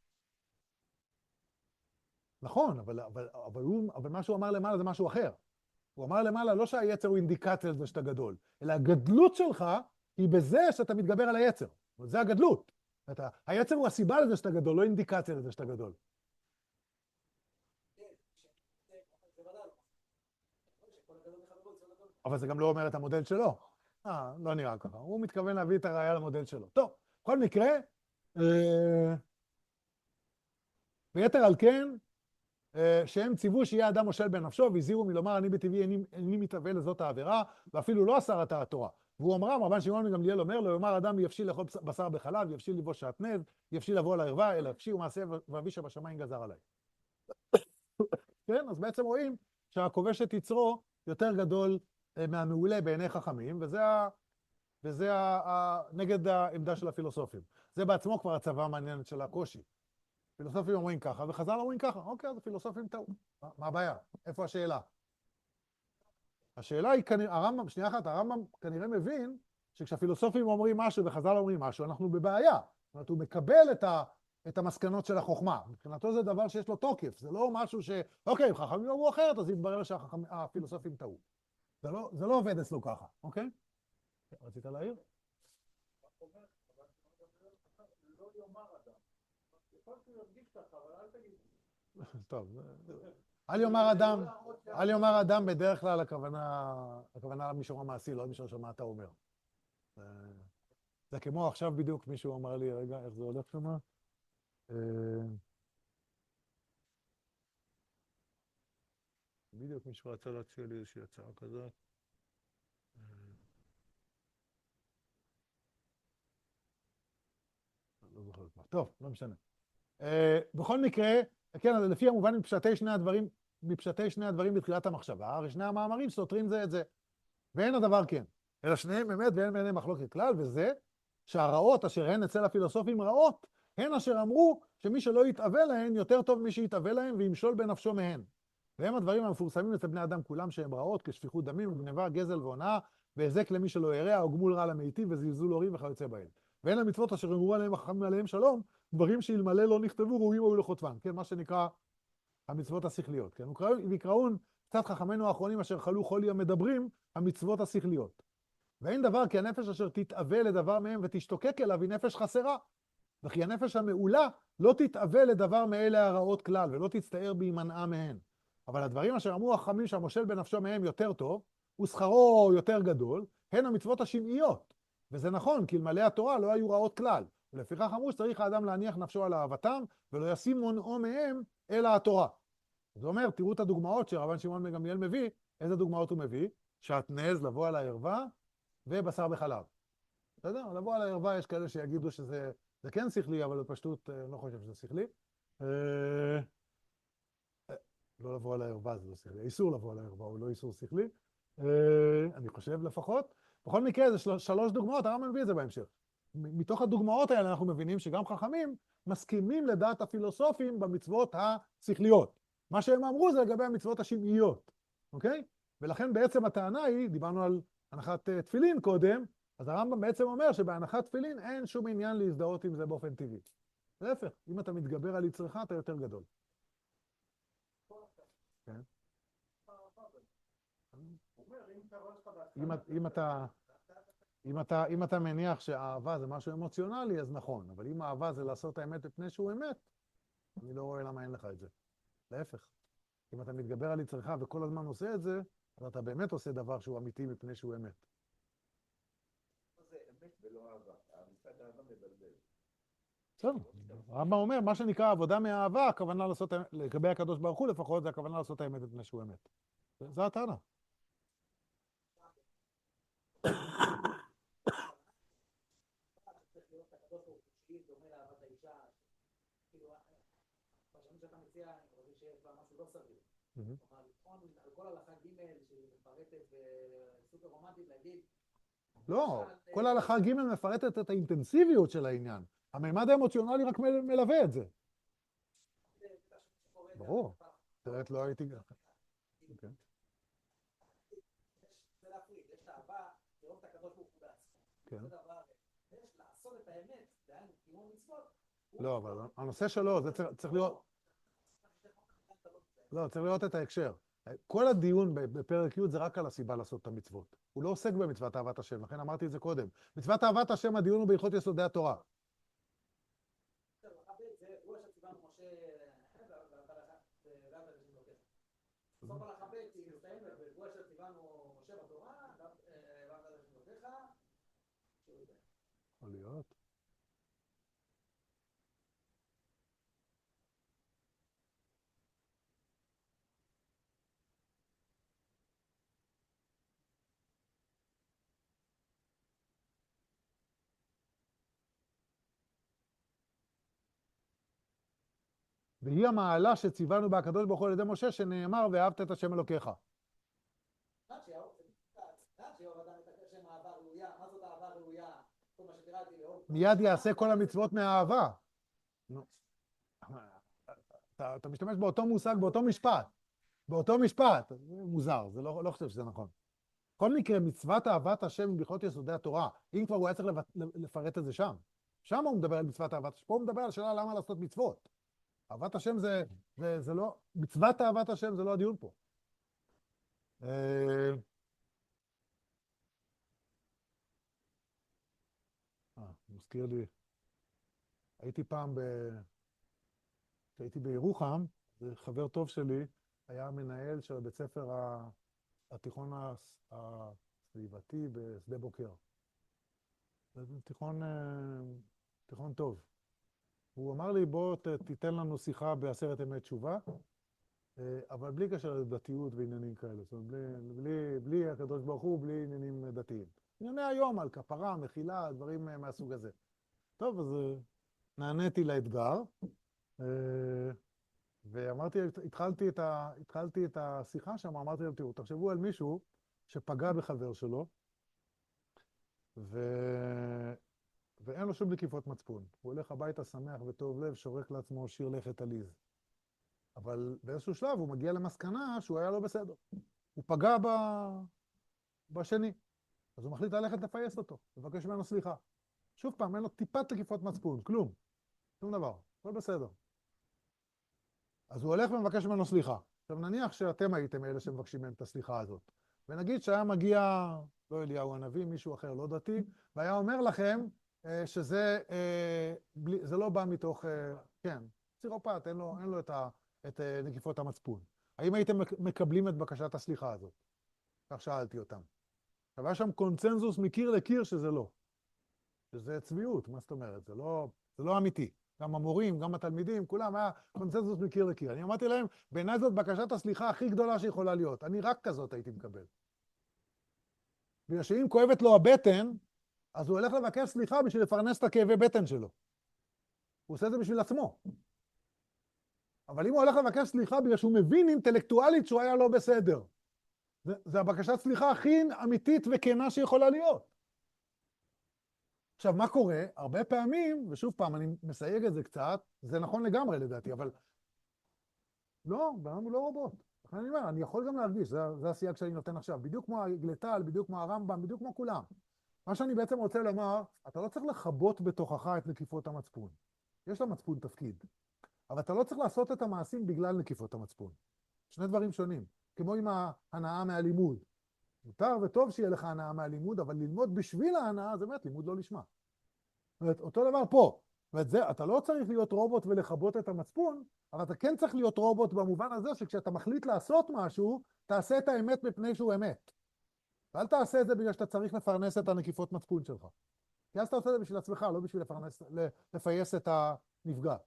נכון, אבל מה שהוא אמר למעלה זה משהו אחר. הוא אמר למעלה לא שהיצר הוא אינדיקציה לזה שאתה גדול, אלא הגדלות שלך היא בזה שאתה מתגבר על היצר. זה הגדלות. היצר הוא הסיבה לזה שאתה גדול, לא אינדיקציה לזה שאתה גדול. אבל זה גם לא אומר את המודל שלו. לא נראה ככה. הוא מתכוון להביא את הראייה למודל שלו. טוב, בכל מקרה, ויתר על כן, שהם ציוו שיהיה אדם מושל בנפשו, והזהירו מלומר אני בטבעי איני מתאווה לזאת העבירה, ואפילו לא אסר את התורה. והוא אמרם, רבן שמעון בן גמליאל אומר לו, יאמר אדם יפשיל לאכול בשר בחלב, יפשיל לבוש שעטנז, יפשיל לבוא על הערווה, אלא יפשיל ומעשה ואבי שבשמיים גזר עליי. כן, אז בעצם רואים שהכובש את יצרו יותר גדול מהמעולה בעיני חכמים, וזה נגד העמדה של הפילוסופים. זה בעצמו כבר הצבא המעניינת של הקושי. פילוסופים אומרים ככה, וחז"ל אומרים ככה. אוקיי, אז הפילוסופים טעו. מה הבעיה? איפה השאלה? השאלה היא, הרמב"ם, שנייה אחת, הרמב"ם כנראה מבין שכשהפילוסופים אומרים משהו וחז"ל אומרים משהו, אנחנו בבעיה. זאת אומרת, הוא מקבל את המסקנות של החוכמה. מבחינתו זה דבר שיש לו תוקף. זה לא משהו אוקיי, אם חכמים אמרו אחרת, אז יתברר שהפילוסופים טעו. זה לא עובד אצלו ככה, אוקיי? רצית להעיר? טוב, אל יאמר אדם בדרך כלל הכוונה למישור המעשי, לא למישור של מה אתה אומר. זה כמו עכשיו בדיוק מישהו אמר לי, רגע, איך זה הולך שמה? בדיוק מישהו רצה להציע לי איזושהי הצעה כזאת. טוב, לא משנה. בכל מקרה, כן, לפי המובן מפשטי שני הדברים בתחילת המחשבה, הרי שני המאמרים סותרים זה את זה. ואין הדבר כן. אלא שניהם אמת ואין ביניהם מחלוקת כלל, וזה שהרעות אשר הן אצל הפילוסופים רעות, הן אשר אמרו שמי שלא יתאווה להן יותר טוב מי שיתאווה להן וימשול בנפשו מהן. והם הדברים המפורסמים אצל בני אדם כולם שהם רעות, כשפיכות דמים וגניבה, גזל והונאה, והזק למי שלא ירע, או גמול רע למיטיב וזלזול הורים וכיוצא בהם. ואין המצוות אשר אמרו עליהם החכמים עליהם שלום, דברים שאלמלא לא נכתבו ראויים היו לחוטבם, כן, מה שנקרא המצוות השכליות, כן, ויקראון קצת חכמינו האחרונים אשר חלו חולי המדברים, המצוות השכליות. ואין דבר כי הנפש אשר תתאווה לדבר מהם ותשתוקק אליו היא נפש חסרה, וכי הנפש המעולה לא תתאווה לדבר מאלה הרעות כלל, ולא תצטער בהימנעה מהן. אבל הדברים אשר אמרו החכמים שהמושל בנפשו מהם יותר טוב, ושכרו יותר גדול, הן המצוות השמעיות. וזה נכון, כי אלמלא התורה לא היו רעות כלל. ולפיכך אמרו שצריך האדם להניח נפשו על אהבתם, ולא ישים מונעו מהם אלא התורה. זאת אומרת, תראו את הדוגמאות שרבן שמעון בן גמליאל מביא. איזה דוגמאות הוא מביא? שעטנז, לבוא על הערווה, ובשר בחלב. בסדר? לבוא על הערווה, יש כאלה שיגידו שזה כן שכלי, אבל בפשטות לא חושב שזה שכלי. לא לבוא על הערווה זה לא שכלי. איסור לבוא על הערווה, הוא לא איסור שכלי. אני חושב לפחות. בכל מקרה, זה שלוש דוגמאות, הרמב"ם מביא את זה בהמשך. מתוך הדוגמאות האלה אנחנו מבינים שגם חכמים מסכימים לדעת הפילוסופים במצוות השכליות. מה שהם אמרו זה לגבי המצוות השמעיות, אוקיי? ולכן בעצם הטענה היא, דיברנו על הנחת תפילין קודם, אז הרמב"ם בעצם אומר שבהנחת תפילין אין שום עניין להזדהות עם זה באופן טבעי. להפך, אם אתה מתגבר על יצרך, אתה יותר גדול. כן. אם אתה מניח שהאהבה זה משהו אמוציונלי, אז נכון. אבל אם האהבה זה לעשות האמת בפני שהוא אמת, אני לא רואה למה אין לך את זה. להפך. אם אתה מתגבר על יצרך וכל הזמן עושה את זה, אז אתה באמת עושה דבר שהוא אמיתי מפני שהוא אמת. זה אמת ולא אהבה. המושג אהבה מבלבל. בסדר. הרמב"ם אומר, מה שנקרא עבודה מאהבה, הכוונה לעשות, לגבי הקדוש ברוך הוא לפחות, זה הכוונה לעשות האמת מפני שהוא אמת. זה הטענה. פרשנות שאתה מציע, אני חושב שיש בה משהו לא סביר. כלומר, לבחון על כל הלכה ג' שהיא מפרטת וסופר רומנטית, להגיד... לא, כל הלכה ג' מפרטת את האינטנסיביות של העניין. הממד האמוציונלי רק מלווה את זה. ברור. תראה, לא הייתי... אוקיי. זה להפריד, יש את האהבה, לראות את הקדוש ברוך הוא בעצמו. זה דבר, יש לעשות את האמת, דהיינו, קיום מצוות. לא, אבל הנושא שלו, זה צריך להיות... לא, צריך לראות את ההקשר. כל הדיון בפרק י' זה רק על הסיבה לעשות את המצוות. הוא לא עוסק במצוות אהבת השם, לכן אמרתי את זה קודם. מצוות אהבת השם, הדיון הוא בהלכות יסודי התורה. בסוף הלכה ב' היא מסתיימת, והוא אשר ציוונו משה בתורה, ואהבת את אלוהיך. יכול להיות. והיא המעלה שציוונו בה הקדוש ברוך הוא על ידי משה, שנאמר ואהבת את השם אלוקיך. מיד יעשה כל המצוות מהאהבה. אתה משתמש באותו מושג, באותו משפט. באותו משפט. זה מוזר, זה לא חושב שזה נכון. בכל מקרה, מצוות אהבת השם היא בהלכות יסודי התורה. אם כבר הוא היה צריך לפרט את זה שם. שם הוא מדבר על מצוות אהבת השם. פה הוא מדבר על שאלה למה לעשות מצוות. אהבת השם זה לא... מצוות אהבת השם זה לא הדיון פה. מזכיר לי, הייתי פעם כשהייתי בירוחם, חבר טוב שלי היה מנהל של בית ספר התיכון הסביבתי בשדה בוקר. זה תיכון טוב. הוא אמר לי, בוא תיתן לנו שיחה בעשרת ימי תשובה, אבל בלי קשר לדתיות ועניינים כאלה. זאת אומרת, בלי הקדוש ברוך הוא, בלי עניינים דתיים. ענייני היום על כפרה, מחילה, דברים מהסוג הזה. טוב, אז נעניתי לאתגר, ואמרתי, התחלתי את השיחה שם, אמרתי להם, תראו, תחשבו על מישהו שפגע בחבר שלו, ואין לו שום נקיפות מצפון. הוא הולך הביתה שמח וטוב לב, שורק לעצמו שיר לכת עליז. אבל באיזשהו שלב הוא מגיע למסקנה שהוא היה לא בסדר. הוא פגע בשני. אז הוא מחליט ללכת לפייס אותו, לבקש ממנו סליחה. שוב פעם, אין לו טיפת נקיפות מצפון, כלום. שום דבר, הכל בסדר. אז הוא הולך ומבקש ממנו סליחה. עכשיו נניח שאתם הייתם אלה שמבקשים מהם את הסליחה הזאת. ונגיד שהיה מגיע, לא אליהו הנביא, מישהו אחר, לא דתי, והיה אומר לכם שזה זה לא בא מתוך, כן, פסיכופת, אין לו את נקיפות המצפון. האם הייתם מקבלים את בקשת הסליחה הזאת? כך שאלתי אותם. עכשיו, היה שם קונצנזוס מקיר לקיר שזה לא. שזה צביעות, מה זאת אומרת? זה לא אמיתי. גם המורים, גם התלמידים, כולם היה קונצנזוס מקיר לקיר. אני אמרתי להם, בעיניי זאת בקשת הסליחה הכי גדולה שיכולה להיות. אני רק כזאת הייתי מקבל. בגלל שאם כואבת לו הבטן, אז הוא הולך לבקש סליחה בשביל לפרנס את הכאבי בטן שלו. הוא עושה את זה בשביל עצמו. אבל אם הוא הולך לבקש סליחה בגלל שהוא מבין אינטלקטואלית שהוא היה לא בסדר, זה הבקשת סליחה הכי אמיתית וכנה שיכולה להיות. עכשיו, מה קורה? הרבה פעמים, ושוב פעם, אני מסייג את זה קצת, זה נכון לגמרי לדעתי, אבל לא, אנחנו לא רובוט. לכן אני אומר, אני יכול גם להרגיש, זה הסייג שאני נותן עכשיו, בדיוק כמו הגלטל, בדיוק כמו הרמב"ם, בדיוק כמו כולם. מה שאני בעצם רוצה לומר, אתה לא צריך לחבות בתוכך את נקיפות המצפון. יש למצפון תפקיד, אבל אתה לא צריך לעשות את המעשים בגלל נקיפות המצפון. שני דברים שונים, כמו עם ההנאה מהלימוד. מותר וטוב שיהיה לך הנאה מהלימוד, אבל ללמוד בשביל ההנאה זה באמת לימוד לא לשמה. זאת אומרת, אותו דבר פה. זאת אומרת, אתה לא צריך להיות רובוט ולחבות את המצפון, אבל אתה כן צריך להיות רובוט במובן הזה שכשאתה מחליט לעשות משהו, תעשה את האמת מפני שהוא אמת. ואל תעשה את זה בגלל שאתה צריך לפרנס את הנקיפות מצפון שלך. כי אז אתה עושה את זה בשביל עצמך, לא בשביל לפייס את הנפגע.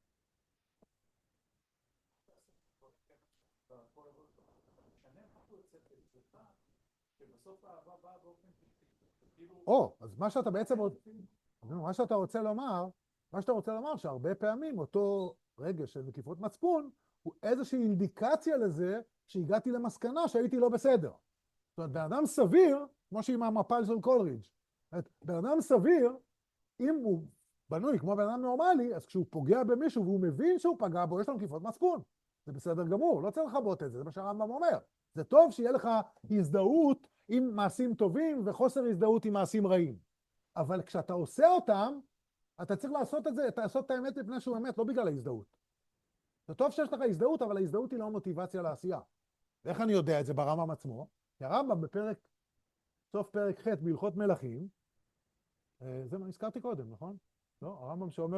אז מה שאתה בעצם מה שאתה רוצה לומר שהרבה פעמים אותו רגש של נקיפות מצפון הוא איזושהי אינדיקציה לזה שהגעתי למסקנה שהייתי לא בסדר. זאת אומרת, בן אדם סביר, כמו שעם המפל של קולרידג', בן אדם סביר, אם הוא בנוי כמו בן אדם נורמלי, אז כשהוא פוגע במישהו והוא מבין שהוא פגע בו, יש לו נקיפות מצפון. זה בסדר גמור, לא צריך לחבות את זה, זה מה שהרמב"ם אומר. זה טוב שיהיה לך הזדהות עם מעשים טובים וחוסר הזדהות עם מעשים רעים. אבל כשאתה עושה אותם, אתה צריך לעשות את זה, לעשות את האמת מפני שהוא אמת, לא בגלל ההזדהות. זה טוב שיש לך הזדהות, אבל ההזדהות היא לא מוטיבציה לעשייה. ואיך אני יודע את זה ברמב"ם עצמו? כי הרמב"ם סוף פרק ח' בהלכות מלכים, זה מה הזכרתי קודם, נכון? לא? הרמב"ם שאומר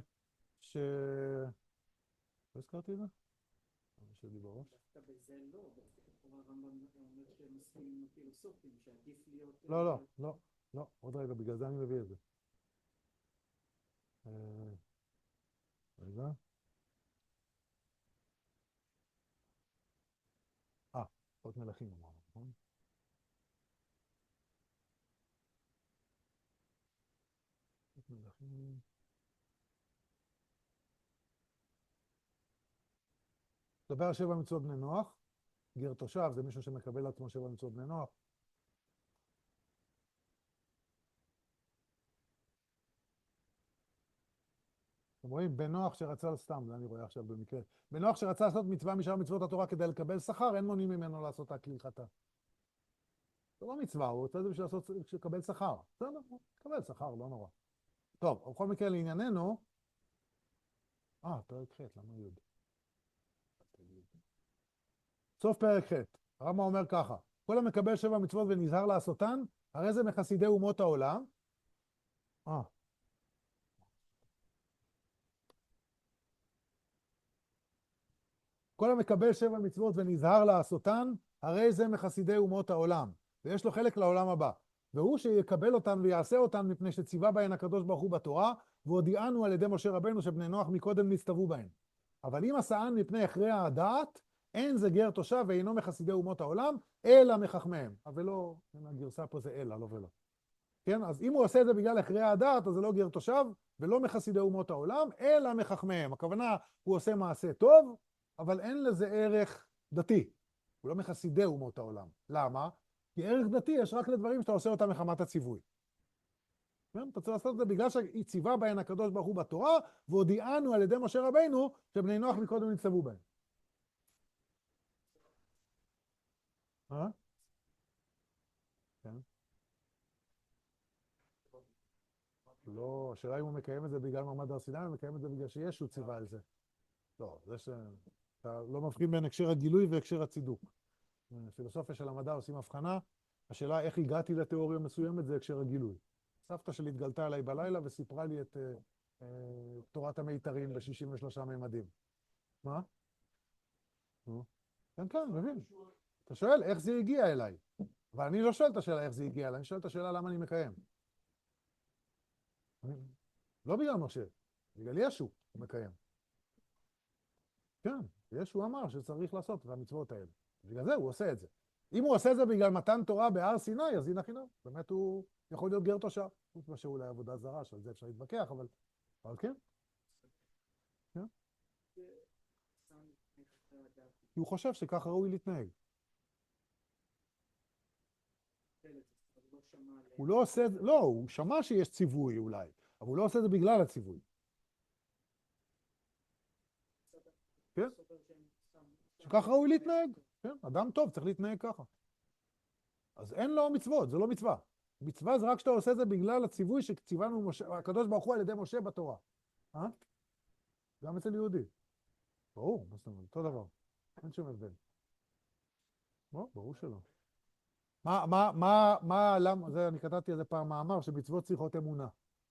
לא הזכרתי את זה? שלי בראש. דווקא בזה לא, הרמב"ם אומר שהם מסכימים עם הפילוסופים, שעדיף להיות... לא, עוד רגע, בגלל זה אני מביא את זה. רגע. עוד מלכים אמרנו, נכון? עוד מלכים... דבר על 7 מצוות בני נוח. גר תושב זה מישהו שמקבל לעצמו 7 מצוות בני נוח. אתם רואים, בן נוח שרצה, סתם, זה אני רואה עכשיו במקרה, בן נוח שרצה לעשות מצווה משאר מצוות התורה כדי לקבל שכר, אין מונעים ממנו לעשות רק להלכתה. זה לא מצווה, הוא רוצה את זה בשביל לקבל שכר. בסדר, לקבל שכר, לא נורא. טוב, בכל מקרה לענייננו, פרק ח', למה י'? סוף פרק ח', הרמב"ם אומר ככה, כל המקבל 7 מצוות ונזהר לעשותן, הרי זה מחסידי אומות העולם. כל המקבל 7 מצוות ונזהר לעשותן, הרי זה מחסידי אומות העולם, ויש לו חלק לעולם הבא. והוא שיקבל אותן ויעשה אותן מפני שציווה בהן הקדוש ברוך הוא בתורה, והודיענו על ידי משה רבנו שבני נוח מקודם נסתוו בהן. אבל אם עשאן מפני הכרע הדעת, אין זה גר תושב ואינו מחסידי אומות העולם, אלא מחכמיהם. אבל לא, הגרסה פה זה אלא, לא ולא. כן? אז אם הוא עושה את זה בגלל הכרעי הדת, אז זה לא גר תושב, ולא מחסידי אומות העולם, אלא מחכמיהם. הכוונה, הוא עושה מעשה טוב, אבל אין לזה ערך דתי. הוא לא מחסידי אומות העולם. למה? כי ערך דתי יש רק לדברים שאתה עושה אותם מחמת הציווי. כן? אתה צריך לעשות את זה בגלל שציווה בהן הקדוש ברוך הוא בתורה, והודיענו על ידי משה רבינו שבני נוח מקודם נצטוו בהם. כן. לא, השאלה אם הוא מקיים את זה בגלל מעמד הר סיני, הוא מקיים את זה בגלל שישו ציווה על זה. לא, זה אתה לא מבחין בין הקשר הגילוי והקשר הצידוק. פילוסופיה של המדע עושים הבחנה, השאלה איך הגעתי לתיאוריה מסוימת זה הקשר הגילוי. סבתא שלי התגלתה עליי בלילה וסיפרה לי את תורת המיתרים ב-63 ממדים. מה? כן, כן, מבין. אתה שואל איך זה הגיע אליי. אבל אני לא שואל את השאלה איך זה הגיע אליי, אני שואל את השאלה למה אני מקיים. לא בגלל משה, בגלל ישו הוא מקיים. כן, ישו אמר שצריך לעשות את המצוות האלה. בגלל זה הוא עושה את זה. אם הוא עושה את זה בגלל מתן תורה בהר סיני, אז הנה חינם. באמת הוא יכול להיות גר תושב. חוץ מה שאולי עבודה זרה, שעל זה אפשר להתווכח, אבל כן. כן. כי הוא חושב שככה ראוי להתנהג. הוא לא עושה את זה, לא, הוא שמע שיש ציווי אולי, אבל הוא לא עושה את זה בגלל הציווי. כן? שככה ראוי להתנהג. כן? אדם טוב צריך להתנהג ככה. אז אין לו מצוות, זה לא מצווה. מצווה זה רק שאתה עושה את זה בגלל הציווי שציוונו הקדוש ברוך הוא על ידי משה בתורה. גם אצל יהודי. ברור, אותו דבר. אין שום הבדל. ברור שלא. למה, זה אני כתבתי איזה פעם מאמר שמצוות צריכות אמונה.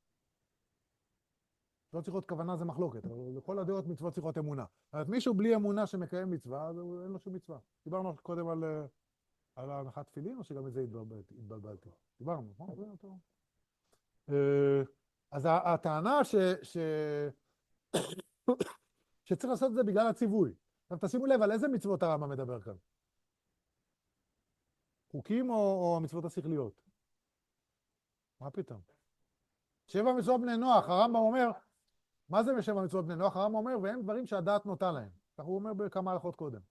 מצוות צריכות כוונה זה מחלוקת, אבל לכל הדעות מצוות צריכות אמונה. אז מישהו בלי אמונה שמקיים מצווה, אז אין לו שום מצווה. דיברנו קודם על הנחת תפילין, או שגם את זה התבלבלתי? דיברנו, נכון? אז הטענה שצריך לעשות את זה בגלל הציווי. עכשיו תשימו לב על איזה מצוות הרמב"ם מדבר כאן. חוקים או המצוות השכליות? מה פתאום? 7 מצוות בני נוח, הרמב"ם אומר, מה זה 7 מצוות בני נוח? הרמב"ם אומר, והם דברים שהדעת נוטה להם. כך הוא אומר בכמה הלכות קודם.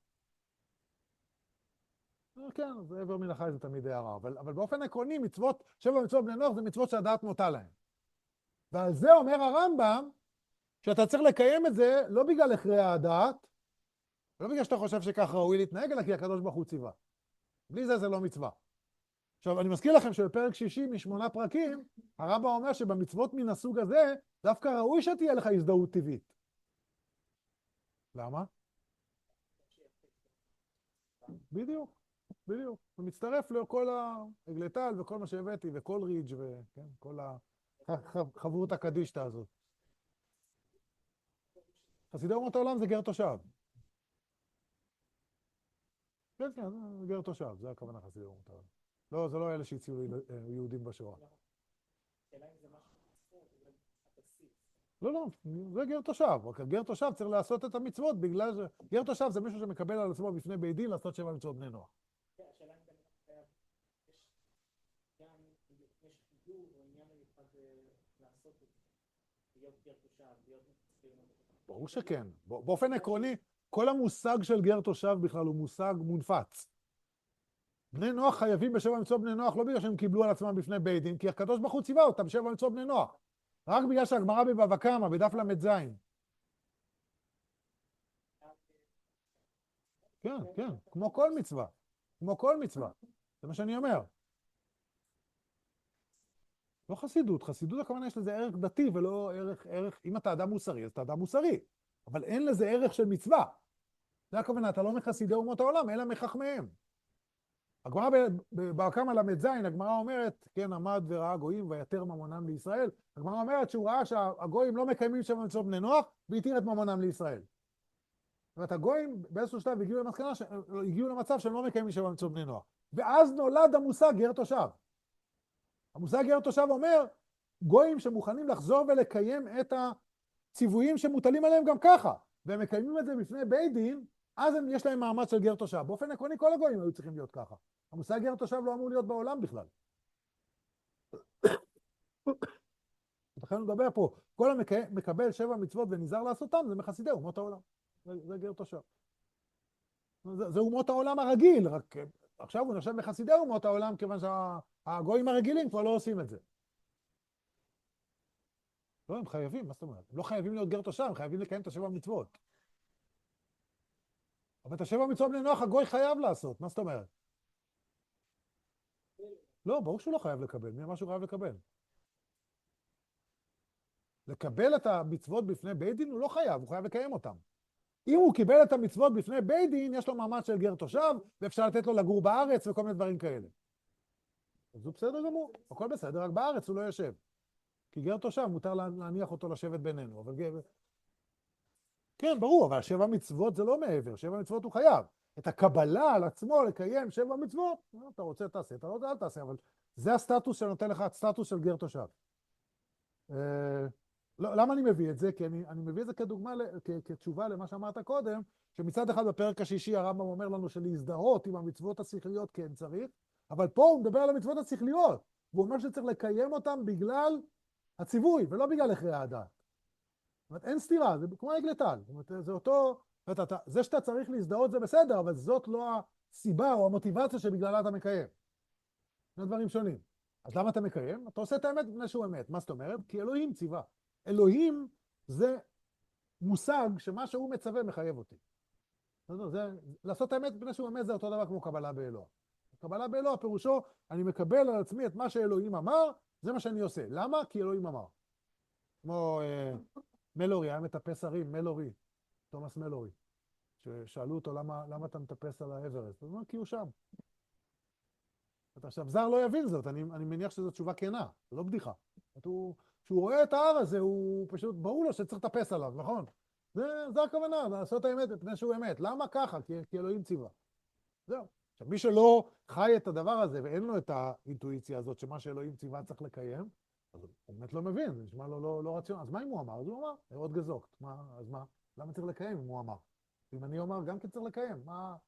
כן, זה עבר מן החי זה תמיד הערה, אבל באופן עקרוני, 7 מצוות בני נוח זה מצוות שהדעת נוטה להם. ועל זה אומר הרמב"ם, שאתה צריך לקיים את זה לא בגלל הכרעי הדעת, לא בגלל שאתה חושב שכך ראוי להתנהג, אלא כי הקדוש ברוך הוא ציווה. בלי זה זה לא מצווה. עכשיו, אני מזכיר לכם שבפרק 60 מ8 פרקים, הרמב"ם אומר שבמצוות מן הסוג הזה, דווקא ראוי שתהיה לך הזדהות טבעית. למה? בדיוק, בדיוק. הוא מצטרף לכל העגלתל וכל מה שהבאתי, וכל ריג' וכל החברות הקדישתא הזאת. חסידי אומות העולם זה גר תושב. כן, כן, זה גר תושב, זה הכוונה חסידי אומות העולם. לא, זה לא אלה שהציעו יהודים בשואה. לא, זה גר תושב. רק גר תושב צריך לעשות את המצוות בגלל ש... גר תושב זה מישהו שמקבל על עצמו בפני בית דין לעשות 7 מצוות בני נוח. השאלה אם יש חידור או עניין מיוחד לעשות את זה, להיות גר תושב, להיות... ברור שכן. באופן עקרוני, כל המושג של גר תושב בכלל הוא מושג מונפץ. בני נוח חייבים ב7 מצוות בני נוח לא בגלל שהם קיבלו על עצמם בפני בית דין, כי הקדוש ברוך הוא ציווה אותם ב7 מצוות בני נוח. רק בגלל שהגמרא בבבא קמא, בדף ל"ז. כן, כן, כמו כל מצווה. כמו כל מצווה. זה מה שאני אומר. לא חסידות. חסידות הכוונה יש לזה ערך דתי ולא ערך... אם אתה אדם מוסרי, אז אתה אדם מוסרי. אבל אין לזה ערך של מצווה. זה הכוונה, אתה לא מחסידי אומות העולם, אלא מחכמיהם. הגמרא בבבא קמא ל"ז, הגמרא אומרת, כן, עמד וראה גויים ויתר ממונם לישראל. הגמרא אומרת שהוא ראה שהגויים לא מקיימים 7 מצוות בני נוח, והתיר את ממונם לישראל. זאת אומרת, הגויים באיזשהו שלב הגיעו למצב שהם לא מקיימים 7 מצוות בני נוח. ואז נולד המושג גר תושב. המושג גר תושב אומר, גויים שמוכנים לחזור ולקיים את הציוויים שמוטלים עליהם גם ככה, והם מקיימים את זה בפני בית דין, אז יש להם מעמד של גר תושב. באופן עקרוני כל הגויים היו צריכים להיות ככה. המושג גר תושב לא אמור להיות בעולם בכלל. לכן הוא מדבר פה, כל המקבל 7 מצוות ונזהר לעשותם, זה מחסידי אומות העולם. זה גר תושב. זה אומות העולם הרגיל, רק עכשיו הוא נחשב מחסידי אומות העולם, כיוון שהגויים הרגילים כבר לא עושים את זה. לא, הם חייבים, מה זאת אומרת? הם לא חייבים להיות גר תושב, הם חייבים לקיים את 7 מצוות. אבל את 7 מצוות בני נוח הגוי חייב לעשות, מה זאת אומרת? לא, ברור שהוא לא חייב לקבל, מי אמר שהוא חייב לקבל? לקבל את המצוות בפני בית דין הוא לא חייב, הוא חייב לקיים אותם. אם הוא קיבל את המצוות בפני בית דין, יש לו מעמד של גר תושב, ואפשר לתת לו לגור בארץ וכל מיני דברים כאלה. אז הוא בסדר גמור, הכל בסדר, רק בארץ הוא לא יושב. כי גר תושב מותר להניח אותו לשבת בינינו, אבל כן, ברור, אבל 7 מצוות זה לא מעבר, 7 מצוות הוא חייב. את הקבלה על עצמו לקיים 7 מצוות, אתה רוצה תעשה, אתה לא רוצה אל תעשה, אבל זה הסטטוס שנותן לך, הסטטוס של גר תושב. למה אני מביא את זה? כי אני מביא את זה כדוגמה, כתשובה למה שאמרת קודם, שמצד אחד בפרק השישי הרמב"ם אומר לנו שלהזדהות עם המצוות השכליות כן צריך, אבל פה הוא מדבר על המצוות השכליות, והוא אומר שצריך לקיים אותם בגלל הציווי, ולא בגלל הכרעי הדעת. זאת אומרת, אין סתירה, זה כמו עגל טל. זאת אומרת, זה אותו, זה שאתה צריך להזדהות זה בסדר, אבל זאת לא הסיבה או המוטיבציה שבגללה אתה מקיים. זה דברים שונים. אז למה אתה מקיים? אתה עושה את האמת בפני שהוא אמת. מה זאת אומרת? כי אלוהים ציווה. אלוהים זה מושג שמה שהוא מצווה מחייב אותי. לעשות האמת בפני שהוא אמת זה אותו דבר כמו קבלה באלוה. קבלה באלוה פירושו, אני מקבל על עצמי את מה שאלוהים אמר, זה מה שאני עושה. למה? כי אלוהים אמר. כמו מלורי, היה מטפס הרים, מלורי, תומאס מלורי, ששאלו אותו למה אתה מטפס על האברסט? הוא אומר, כי הוא שם. עכשיו, זר לא יבין זאת, אני מניח שזו תשובה כנה, זה לא בדיחה. כשהוא רואה את ההר הזה, הוא פשוט, ברור לו שצריך לטפס עליו, נכון? זה הכוונה, לעשות האמת בפני שהוא אמת. למה ככה? כי אלוהים ציווה. זהו. עכשיו, מי שלא חי את הדבר הזה, ואין לו את האינטואיציה הזאת, שמה שאלוהים ציווה צריך לקיים, אז הוא באמת לא מבין, זה נשמע לו לא רציונל. אז מה אם הוא אמר? אז הוא אמר, עוד גזוקת. אז מה? למה צריך לקיים אם הוא אמר? אם אני אומר, גם כן צריך לקיים.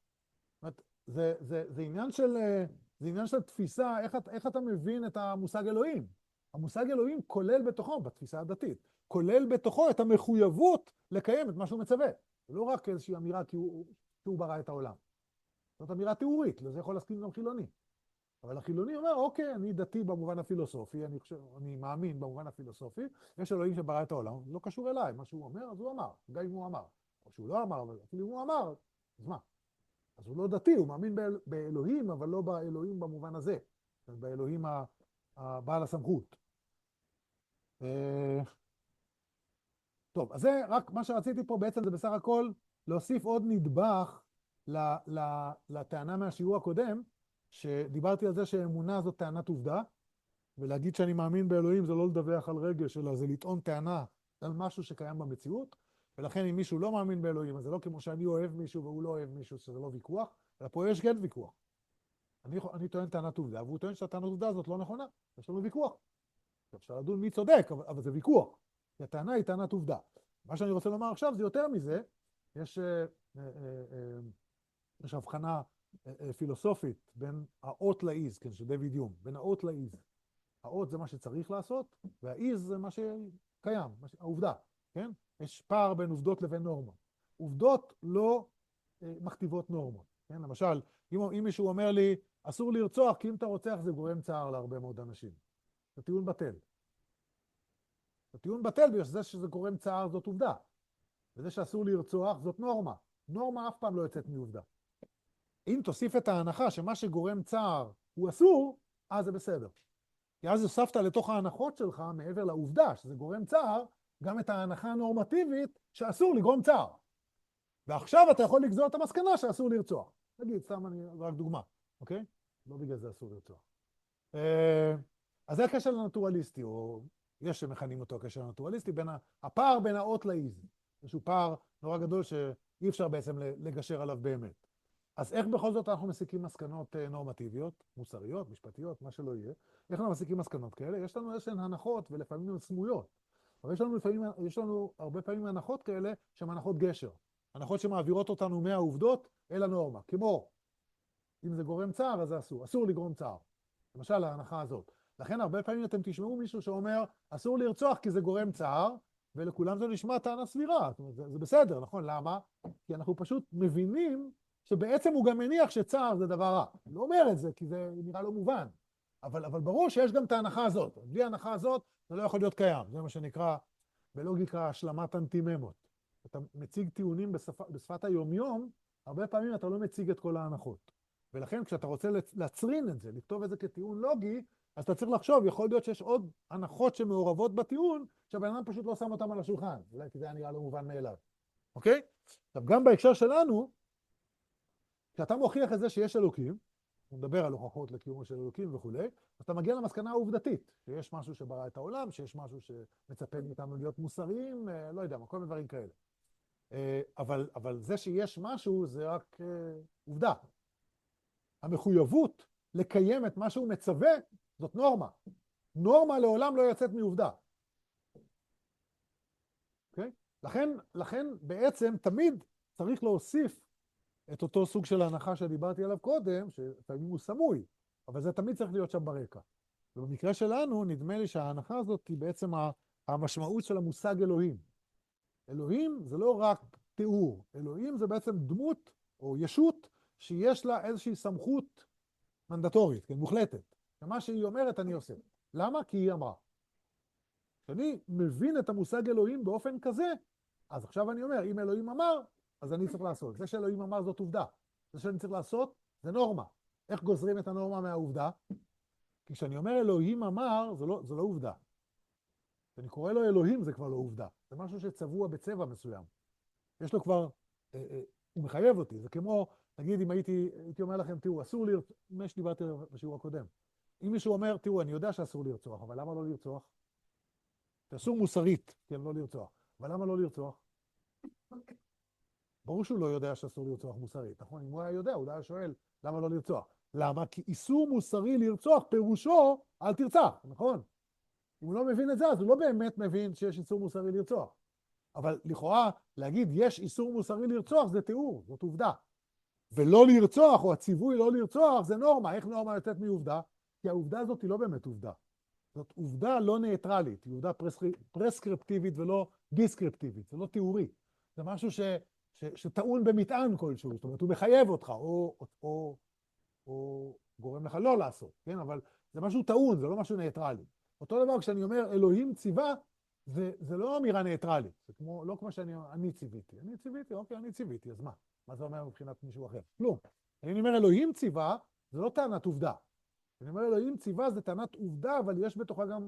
זה עניין של תפיסה, איך אתה מבין את המושג אלוהים? המושג אלוהים כולל בתוכו, בתפיסה הדתית, כולל בתוכו את המחויבות לקיים את מה שהוא מצווה. זה לא רק איזושהי אמירה כי הוא ברא את העולם. זאת אמירה תיאורית, לזה יכול להסכים גם חילוני. אבל החילוני אומר, אוקיי, אני דתי במובן הפילוסופי, אני מאמין במובן הפילוסופי, יש אלוהים שברא את העולם, לא קשור אליי, מה שהוא אומר, אז הוא אמר, גם אם הוא אמר. או שהוא לא אמר, אבל אפילו אם הוא אמר, אז מה? אז הוא לא דתי, הוא מאמין באלוהים, אבל לא באלוהים במובן הזה, באלוהים הבעל הסמכות. טוב, אז זה רק מה שרציתי פה בעצם זה בסך הכל להוסיף עוד נדבך לטענה מהשיעור הקודם, שדיברתי על זה שאמונה זאת טענת עובדה, ולהגיד שאני מאמין באלוהים זה לא לדווח על רגש, אלא זה לטעון טענה על משהו שקיים במציאות, ולכן אם מישהו לא מאמין באלוהים, אז זה לא כמו שאני אוהב מישהו והוא לא אוהב מישהו, שזה לא ויכוח, אלא פה יש כן ויכוח. אני טוען טענת עובדה, והוא טוען שהטענת עובדה הזאת לא נכונה, יש לנו ויכוח. אפשר לדון מי צודק, אבל זה ויכוח, כי הטענה היא טענת עובדה. מה שאני רוצה לומר עכשיו זה יותר מזה, יש הבחנה פילוסופית בין האות לאיז, כן, של דיוויד יום, בין האות לאיז. האות זה מה שצריך לעשות, והאיז זה מה שקיים, העובדה, כן? יש פער בין עובדות לבין נורמות. עובדות לא מכתיבות נורמות, כן? למשל, אם מישהו אומר לי, אסור לרצוח, כי אם אתה רוצח זה גורם צער להרבה מאוד אנשים. זה טיעון בטל. זה טיעון בטל בגלל שזה גורם צער זאת עובדה. וזה שאסור לרצוח זאת נורמה. נורמה אף פעם לא יוצאת מעובדה. אם תוסיף את ההנחה שמה שגורם צער הוא אסור, אז זה בסדר. כי אז הוספת לתוך ההנחות שלך, מעבר לעובדה שזה גורם צער, גם את ההנחה הנורמטיבית שאסור לגרום צער. ועכשיו אתה יכול לגזור את המסקנה שאסור לרצוח. נגיד, סתם אני רק דוגמה, אוקיי? לא בגלל זה אסור לרצוח. אז זה הקשר לנטורליסטי, או יש שמכנים אותו הקשר לנטורליסטי, הפער בין האות לאיז. איזשהו פער נורא גדול שאי אפשר בעצם לגשר עליו באמת. אז איך בכל זאת אנחנו מסיקים מסקנות נורמטיביות, מוסריות, משפטיות, מה שלא יהיה? איך אנחנו מסיקים מסקנות כאלה? יש לנו איזשהן הנחות ולפעמים הן סמויות. אבל יש לנו הרבה פעמים הנחות כאלה שהן הנחות גשר. הנחות שמעבירות אותנו מהעובדות אל הנורמה. כמו, אם זה גורם צער, אז זה אסור. אסור לגרום צער. למשל, ההנחה הזאת. לכן הרבה פעמים אתם תשמעו מישהו שאומר, אסור לרצוח כי זה גורם צער, ולכולם זה נשמע טענה סבירה. זאת אומרת, זה בסדר, נכון? למה? כי אנחנו פשוט מבינים שבעצם הוא גם מניח שצער זה דבר רע. הוא לא אומר את זה כי זה נראה לא מובן. אבל ברור שיש גם את ההנחה הזאת. בלי ההנחה הזאת זה לא יכול להיות קיים. זה מה שנקרא בלוגיקה השלמת אנטיממות. אתה מציג טיעונים בשפת היומיום, הרבה פעמים אתה לא מציג את כל ההנחות. ולכן כשאתה רוצה להצרין את זה, לכתוב את זה כטיעון לוגי, אז אתה צריך לחשוב, יכול להיות שיש עוד הנחות שמעורבות בטיעון, שהבן אדם פשוט לא שם אותם על השולחן. אולי כי זה היה נראה לא מובן מאליו. אוקיי? עכשיו, גם בהקשר שלנו, כשאתה מוכיח את זה שיש אלוקים, הוא מדבר על הוכחות לקיומו של אלוקים וכו', אז אתה מגיע למסקנה העובדתית, שיש משהו שברא את העולם, שיש משהו שמצפה מאיתנו להיות מוסריים, לא יודע, כל מיני דברים כאלה. אבל זה שיש משהו זה רק עובדה. המחויבות לקיים את מה שהוא מצווה, זאת נורמה. נורמה לעולם לא יוצאת מעובדה. אוקיי? לכן בעצם תמיד צריך להוסיף את אותו סוג של ההנחה שדיברתי עליו קודם, שתמיד הוא סמוי, אבל זה תמיד צריך להיות שם ברקע. ובמקרה שלנו, נדמה לי שההנחה הזאת היא בעצם המשמעות של המושג אלוהים. אלוהים זה לא רק תיאור, אלוהים זה בעצם דמות או ישות שיש לה איזושהי סמכות מנדטורית, כן, מוחלטת. ומה שהיא אומרת אני עושה. למה? כי היא אמרה. כשאני מבין את המושג אלוהים באופן כזה, אז עכשיו אני אומר, אם אלוהים אמר, אז אני צריך לעשות. זה שאלוהים אמר זאת עובדה. זה שאני צריך לעשות, זה נורמה. איך גוזרים את הנורמה מהעובדה? כי כשאני אומר אלוהים אמר, זה לא עובדה. כשאני קורא לו אלוהים, זה כבר לא עובדה. זה משהו שצבוע בצבע מסוים. יש לו כבר, הוא מחייב אותי. זה כמו, נגיד אם הייתי אומר לכם, תראו, אסור לרצוח, מה שדיברתי בשיעור הקודם. אם מישהו אומר, תראו, אני יודע שאסור לרצוח, אבל למה לא לרצוח? שאסור מוסרית, כן, לא לרצוח. אבל למה לא לרצוח? ברור שהוא לא יודע שאסור לרצוח מוסרית, נכון? אם הוא היה יודע, הוא היה שואל, למה לא לרצוח? למה? כי איסור מוסרי לרצוח פירושו, אל תרצח, נכון? אם הוא לא מבין את זה, אז הוא לא באמת מבין שיש איסור מוסרי לרצוח. אבל לכאורה, להגיד יש איסור מוסרי לרצוח, זה תיאור, זאת עובדה. ולא לרצוח, או הציווי לא לרצוח, זה נורמה. איך נורמה יוצאת מעובדה? כי העובדה הזאת היא לא באמת עובדה. זאת עובדה לא ניטרלית, היא עובדה פרסקריפטיבית ולא דיסקריפטיבית, זה לא תיאורי. זה משהו שטעון במטען כלשהו, זאת אומרת, הוא מחייב אותך, או גורם לך לא לעשות, כן? אבל זה משהו טעון, זה לא משהו ניטרלי. אותו דבר כשאני אומר אלוהים ציווה, זה לא אמירה ניטרלית, זה לא כמו אני ציוויתי. אני ציוויתי, אוקיי, אני ציוויתי, אז מה? מה זה אומר מבחינת מישהו אחר? כלום. אני אומר אלוהים ציווה, זה לא טענת עובדה. אני אומר אלוהים ציווה זה טענת עובדה, אבל יש בתוכה גם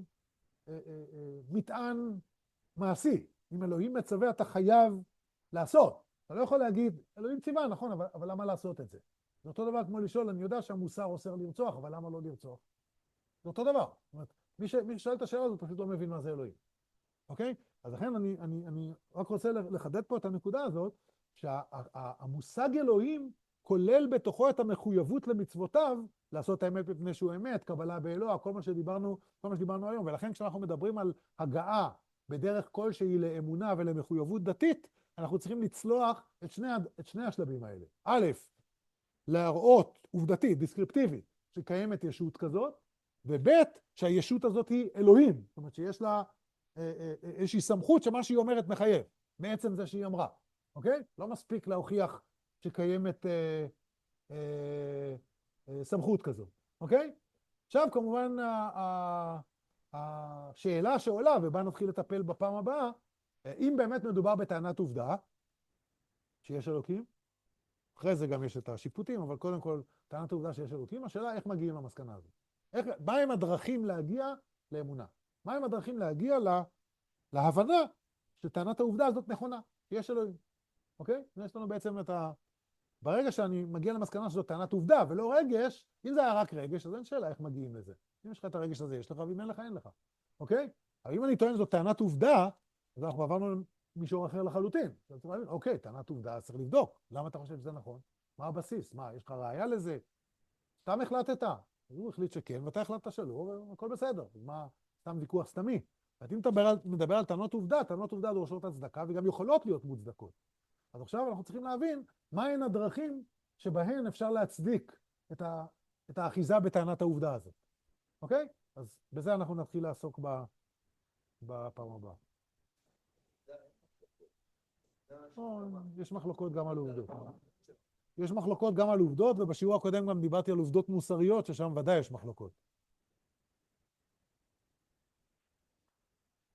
מטען מעשי. אם אלוהים מצווה, אתה חייב לעשות. אתה לא יכול להגיד, אלוהים ציווה, נכון, אבל למה לעשות את זה? זה אותו דבר כמו לשאול, אני יודע שהמוסר אוסר לרצוח, אבל למה לא לרצוח? זה אותו דבר. זאת אומרת, מי ששואל את השאלה הזאת פשוט לא מבין מה זה אלוהים. אוקיי? אז לכן אני רק רוצה לחדד פה את הנקודה הזאת, שהמושג אלוהים כולל בתוכו את המחויבות למצוותיו, לעשות האמת בפני שהוא אמת, קבלה באלוה, כל מה שדיברנו היום. ולכן כשאנחנו מדברים על הגעה בדרך כלשהי לאמונה ולמחויבות דתית, אנחנו צריכים לצלוח את שני השלבים האלה. א', להראות עובדתית, דיסקריפטיבית, שקיימת ישות כזאת, וב', שהישות הזאת היא אלוהים. זאת אומרת שיש לה איזושהי סמכות שמה שהיא אומרת מחייב, מעצם זה שהיא אמרה. אוקיי? לא מספיק להוכיח שקיימת סמכות כזאת. אוקיי? עכשיו כמובן השאלה שעולה, ובה נתחיל לטפל בפעם הבאה, אם באמת מדובר בטענת עובדה, שיש אלוקים, אחרי זה גם יש את השיפוטים, אבל קודם כל, טענת עובדה שיש אלוקים, השאלה איך מגיעים למסקנה הזאת. מה הם הדרכים להגיע לאמונה? מה הם הדרכים להגיע להבנה שטענת העובדה הזאת נכונה, שיש אלוהים. אוקיי? יש לנו בעצם ברגע שאני מגיע למסקנה שזאת טענת עובדה ולא רגש, אם זה היה רק רגש, אז אין שאלה איך מגיעים לזה. אם יש לך את הרגש הזה, יש לך, ואם אין לך, אין לך. אוקיי? אבל אם אני טוען שזאת טענת עובדה, אז אנחנו עברנו למישור אחר לחלוטין. אז צריך להבין, אוקיי, טענת עובדה, צריך לבדוק. למה אתה חושב שזה נכון? מה הבסיס? מה, יש לך ראיה לזה? סתם החלטת. הוא החליט שכן, ואתה החלטת שלא, הכל בסדר. אז מה, סתם ויכוח סתמי. אם אתה מדבר על טענות עובדה, טענות עובדה דורשות הצדקה, וגם יכולות להיות מוצדקות. אז עכשיו אנחנו צריכים להבין מהן הדרכים שבהן אפשר להצדיק את האחיזה בטענת העובדה הזאת. אוקיי? אז בזה אנחנו נתחיל לעסוק בפעם הבאה. יש מחלוקות גם על עובדות. יש מחלוקות גם על עובדות, ובשיעור הקודם גם דיברתי על עובדות מוסריות, ששם ודאי יש מחלוקות.